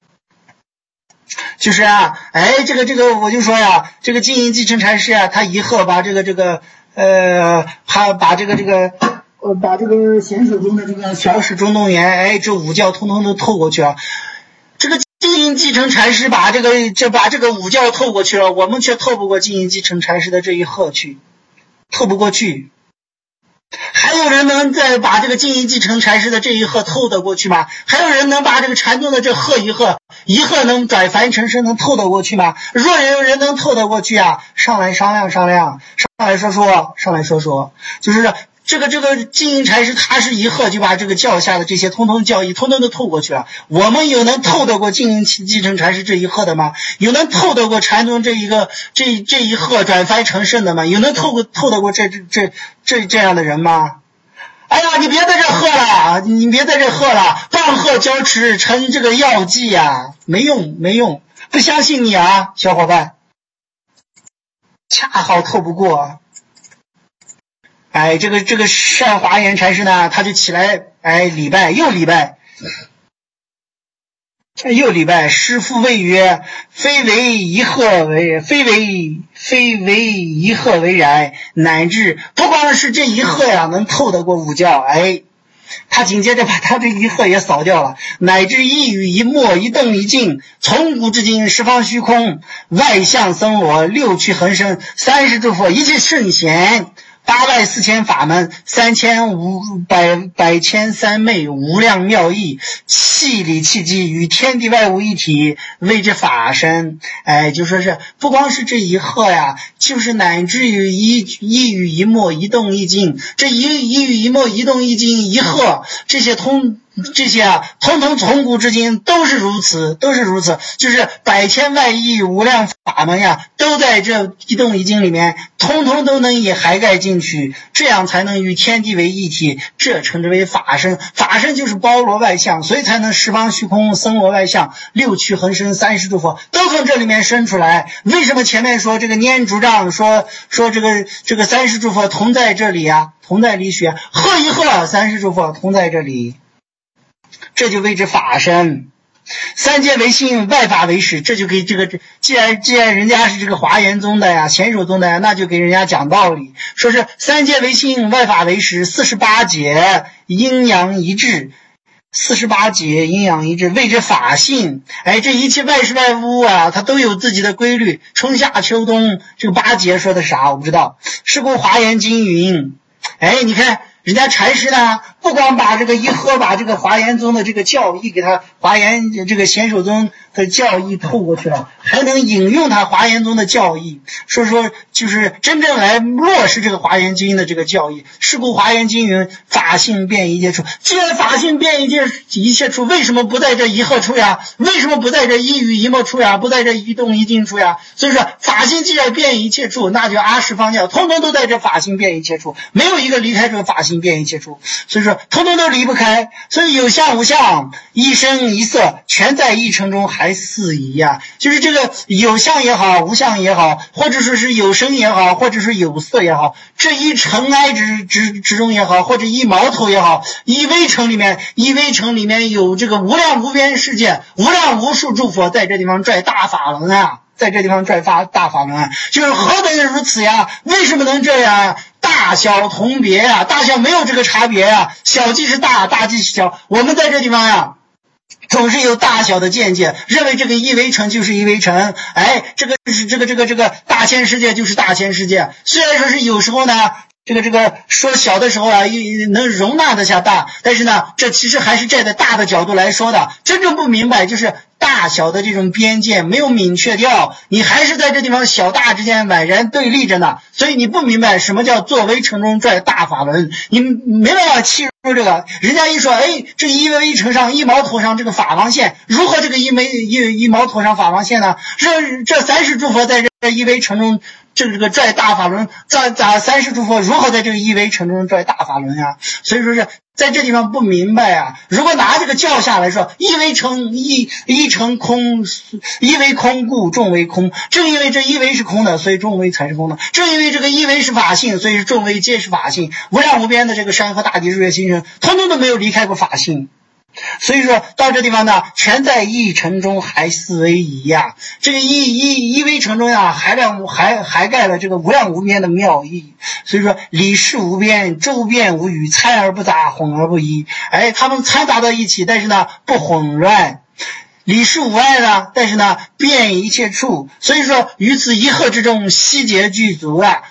就是啊，哎，这个这个我就说呀，这个金银继承禅师啊，他一贺把这个这个呃，他把这个这个呃，把这个显手中的这个小始中动圆，哎，这五教统统都透过去了。这个金银继承禅师把这个这把这个五教透过去了，我们却透不过金银继承禅师的这一贺去，透不过去。还还有人能再把这个金银继承禅师的这一鹤透得过去吗？还有人能把这个禅宗的这鹤一鹤一鹤能转凡成身能透得过去吗？若有人能透得过去啊，上来商量商量，上来说说，上来说说，就是这个这个金银禅师他是一鹤就把这个教下的这些通通教义通通都透过去了。我们有能透得过金银继承禅师这一鹤的吗？有能透得过禅宗这一个这这一鹤转凡成圣的吗？有能透过透得过这这这这这样的人吗？哎呀，你别在这喝了，你别在这喝了，棒喝交持成这个药剂呀，没用没用，不相信你啊，小伙伴，恰好透不过。哎，这个这个单华严禅师呢，他就起来，哎，礼拜又礼拜，又礼拜。师父谓曰：“非为一鹤为，非为非为一鹤为然，乃至不光是这一鹤呀，能透得过五教。”哎，他紧接着把他这一鹤也扫掉了，乃至一语一默一动一静，从古至今十方虚空，外相僧罗，六趣恒生，三十诸佛，一切圣贤。八万四千法门，三千五百百千三昧，无量妙义，气理气机，与天地外无一体，谓之法身。哎，就说是不光是这一鹤呀，就是乃至于一一语一默一动一静，这一一语一默一动一静一鹤，这些通这些啊，通通从古至今都是如此，都是如此，就是百千万亿无量法门呀，都在这一动一静里面，通通都能以涵盖进去，这样才能与天地为一体，这称之为法身。法身就是包罗万象，所以才能十方虚空僧罗万象，六趣恒生，三十诸佛都从这里面生出来。为什么前面说这个念主丈说说这个这个三十诸佛同在这里啊，同在理学，鹤一鹤，三十诸佛同在这里，这就谓之法身。三界为性，外法为实，这就给这个既然既然人家是这个华严宗的呀，显首宗的呀，那就给人家讲道理，说是三界为性，外法为实，四十八节阴阳一致，四十八节阴阳一致，谓之法性。哎，这一切外事外物啊，它都有自己的规律，春夏秋冬，这个八节说的啥我不知道。是故华严经云，哎，你看人家禅师呢，不光把这个一喝把这个华严宗的这个教义给他华严这个显首宗的教义透过去了，还能引用他华严宗的教义，说说就是真正来落实这个华严经的这个教义。是故华严经云：法性遍一切处。既然法性遍一切一切处，为什么不在这一鹤处呀？为什么不在这一语一默处呀？不在这一动一静处呀？所以说法性既然遍一切处，那就阿十方教通通都在这法性遍一切处，没有一个离开这个法性遍一切处，所以说通通都离不开。所以有相无相，一声一色，全在一城中还似一呀。就是这个有相也好，无相也好，或者说是有声也好，或者是有色也好，这一尘埃之之之中也好，或者一毛头也好，一微尘里面，一微尘里面有这个无量无边世界，无量无数诸佛在这地方拽大法轮啊，在这地方拽发大法轮啊，就是何等如此呀？为什么能这样呀？大小同别呀，大小没有这个差别呀，小即是大，大即是小。我们在这地方呀，总是有大小的见解，认为这个一微尘就是一微尘，哎，这个是这个这个这个大千世界就是大千世界。虽然说是有时候呢，这个这个说小的时候啊，能容纳得下大，但是呢，这其实还是站在大的角度来说的。真正不明白就是大小的这种边界没有明确掉，你还是在这地方小大之间宛然对立着呢。所以你不明白什么叫作为城中拽大法轮，你没办法切入这个。人家一说，哎，这一微一城上一毛头上这个法王线，如何这个一枚一一毛头上法王线呢？这这三十诸佛在这一微城中这个拽大法轮，咋咋三十诸佛如何在这个一微城中拽大法轮呀？所以说是在这地方不明白啊。如果拿这个教下来说，一为成一一成空，一为空故众为空。正因为这一为是空的，所以众为才是空的。正因为这个一为是法性，所以众为皆是法性。无量无边的这个山河大地日月星辰，通通都没有离开过法性。所以说到这地方呢，全在一城中还似为一呀。这个一一一微城中呀，涵量涵涵盖了这个无量无边的妙义。所以说理事无边，周遍无余，参而不杂，混而不一。哎，他们掺杂到一起，但是呢不混乱。理事无碍呢，但是呢遍一切处。所以说于此一鹤之中，悉皆具足啊。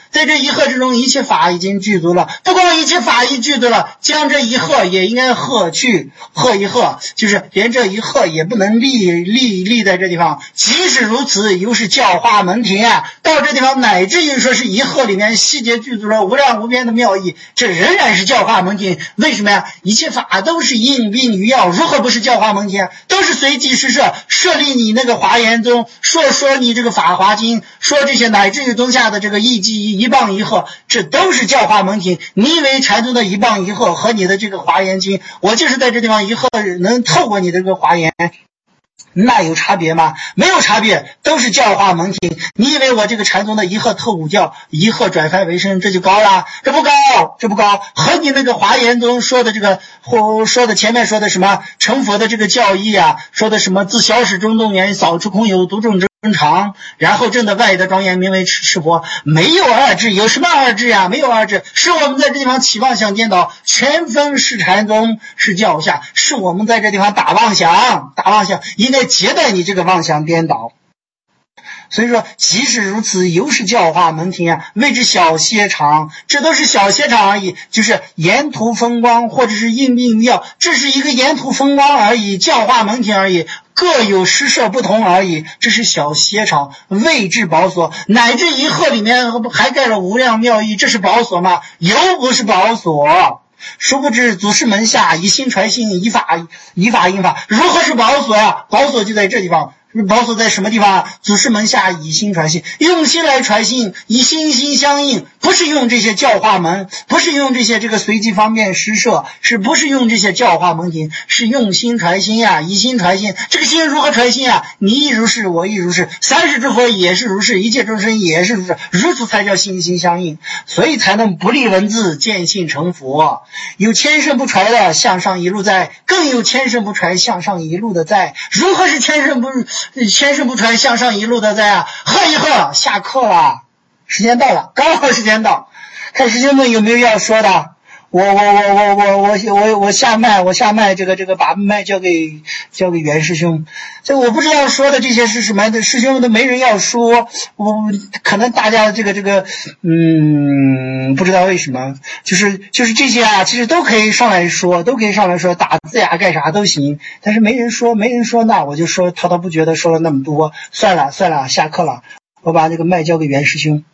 在这一鹤之中，一切法已经具足了。不光一切法已具足了，将这一鹤也应该鹤去，鹤一鹤，就是连这一鹤也不能立立立在这地方。即使如此，又是教化门庭啊！到这地方，乃至于说是一鹤里面细节具足了无量无边的妙义，这仍然是教化门庭。为什么呀？一切法都是应病于药，如何不是教化门庭啊？都是随机施设，设立你那个华严宗，说说你这个法华经，说这些乃至于宗下的这个一机一棒一鹤，这都是教化门庭。你以为禅宗的一棒一鹤和你的这个华严经，我就是在这地方一鹤能透过你的这个华严，那有差别吗？没有差别，都是教化门庭。你以为我这个禅宗的一鹤透五教，一鹤转凡为身，这就高了？这不高，这不高，和你那个华严宗说的这个，或说的前面说的什么成佛的这个教义啊，说的什么自小始中动缘，扫除空有，独种真常，然后证的外的庄严，名为持佛，没有二致。有什么二致呀？没有二致，是我们在这地方起妄想颠倒，全分是禅宗，是教下，是我们在这地方打妄想，打妄想应该接待你这个妄想颠倒。所以说即使如此，犹是教化门庭啊，谓之小歇场，这都是小歇场而已，就是沿途风光或者是应病于药，这是一个沿途风光而已，教化门庭而已，各有施设不同而已，这是小歇场，谓之宝所。乃至一鹤里面还盖了无量妙义，这是宝所吗？犹不是宝所。殊不知祖师门下以心传心，以法以法应法，如何是宝所呀？宝所就在这地方。宝所在什么地方啊？祖师门下以心传心，用心来传心，以心心相应，不是用这些教化门，不是用这些这个随机方便施设，是不是用这些教化门庭？是用心传心呀，以心传心。这个心如何传心啊？你亦如是，我亦如是，三世之佛也是如是，一切众生也是如是，如此才叫心心相应，所以才能不立文字，见性成佛。有千圣不传的向上一路在，更有千圣不传向上一路的在。如何是千圣不千圣不传向上一路的在啊？喝一喝，下课了，时间到了，刚好时间到。看师兄们有没有要说的？我我我我我我我我下麦，我下麦，这个这个把麦交给交给袁师兄。这我不知道说的这些是什么的，师兄们都没人要说，我可能大家这个这个嗯不知道为什么，就是就是这些啊，其实都可以上来说，都可以上来说，打字呀干啥都行，但是没人说，没人说，那我就说滔滔不绝的说了那么多，算了算了，下课了，我把这个麦交给袁师兄。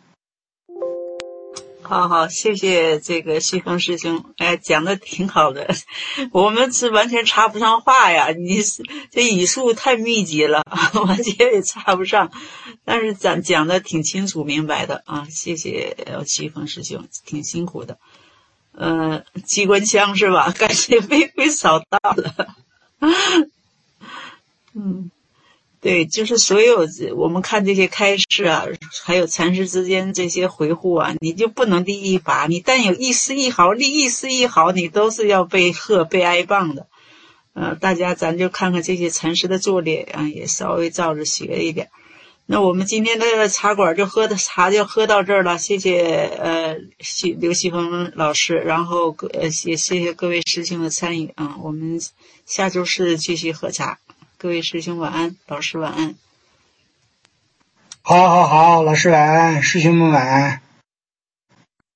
好好，谢谢这个西风师兄，哎，讲的挺好的，我们是完全插不上话呀，你是这语速太密集了，完全也插不上，但是咱讲的挺清楚明白的啊，谢谢西风师兄，挺辛苦的，呃，机关枪是吧？感谢被被扫到了，嗯。对，就是所有我们看这些开示啊，还有禅师之间这些回护啊，你就不能立一法，你但有一丝一毫，立一丝一毫，你都是要被喝被挨棒的。呃，大家咱就看看这些禅师的作业啊，也稍微照着学一点。那我们今天的茶馆就喝的茶就喝到这儿了，谢谢呃西刘西峰老师，然后呃也谢谢各位师兄的参与啊，我们下周四继续喝茶。各位师兄晚安，老师晚安。 好好好，老师晚安，师兄们晚安。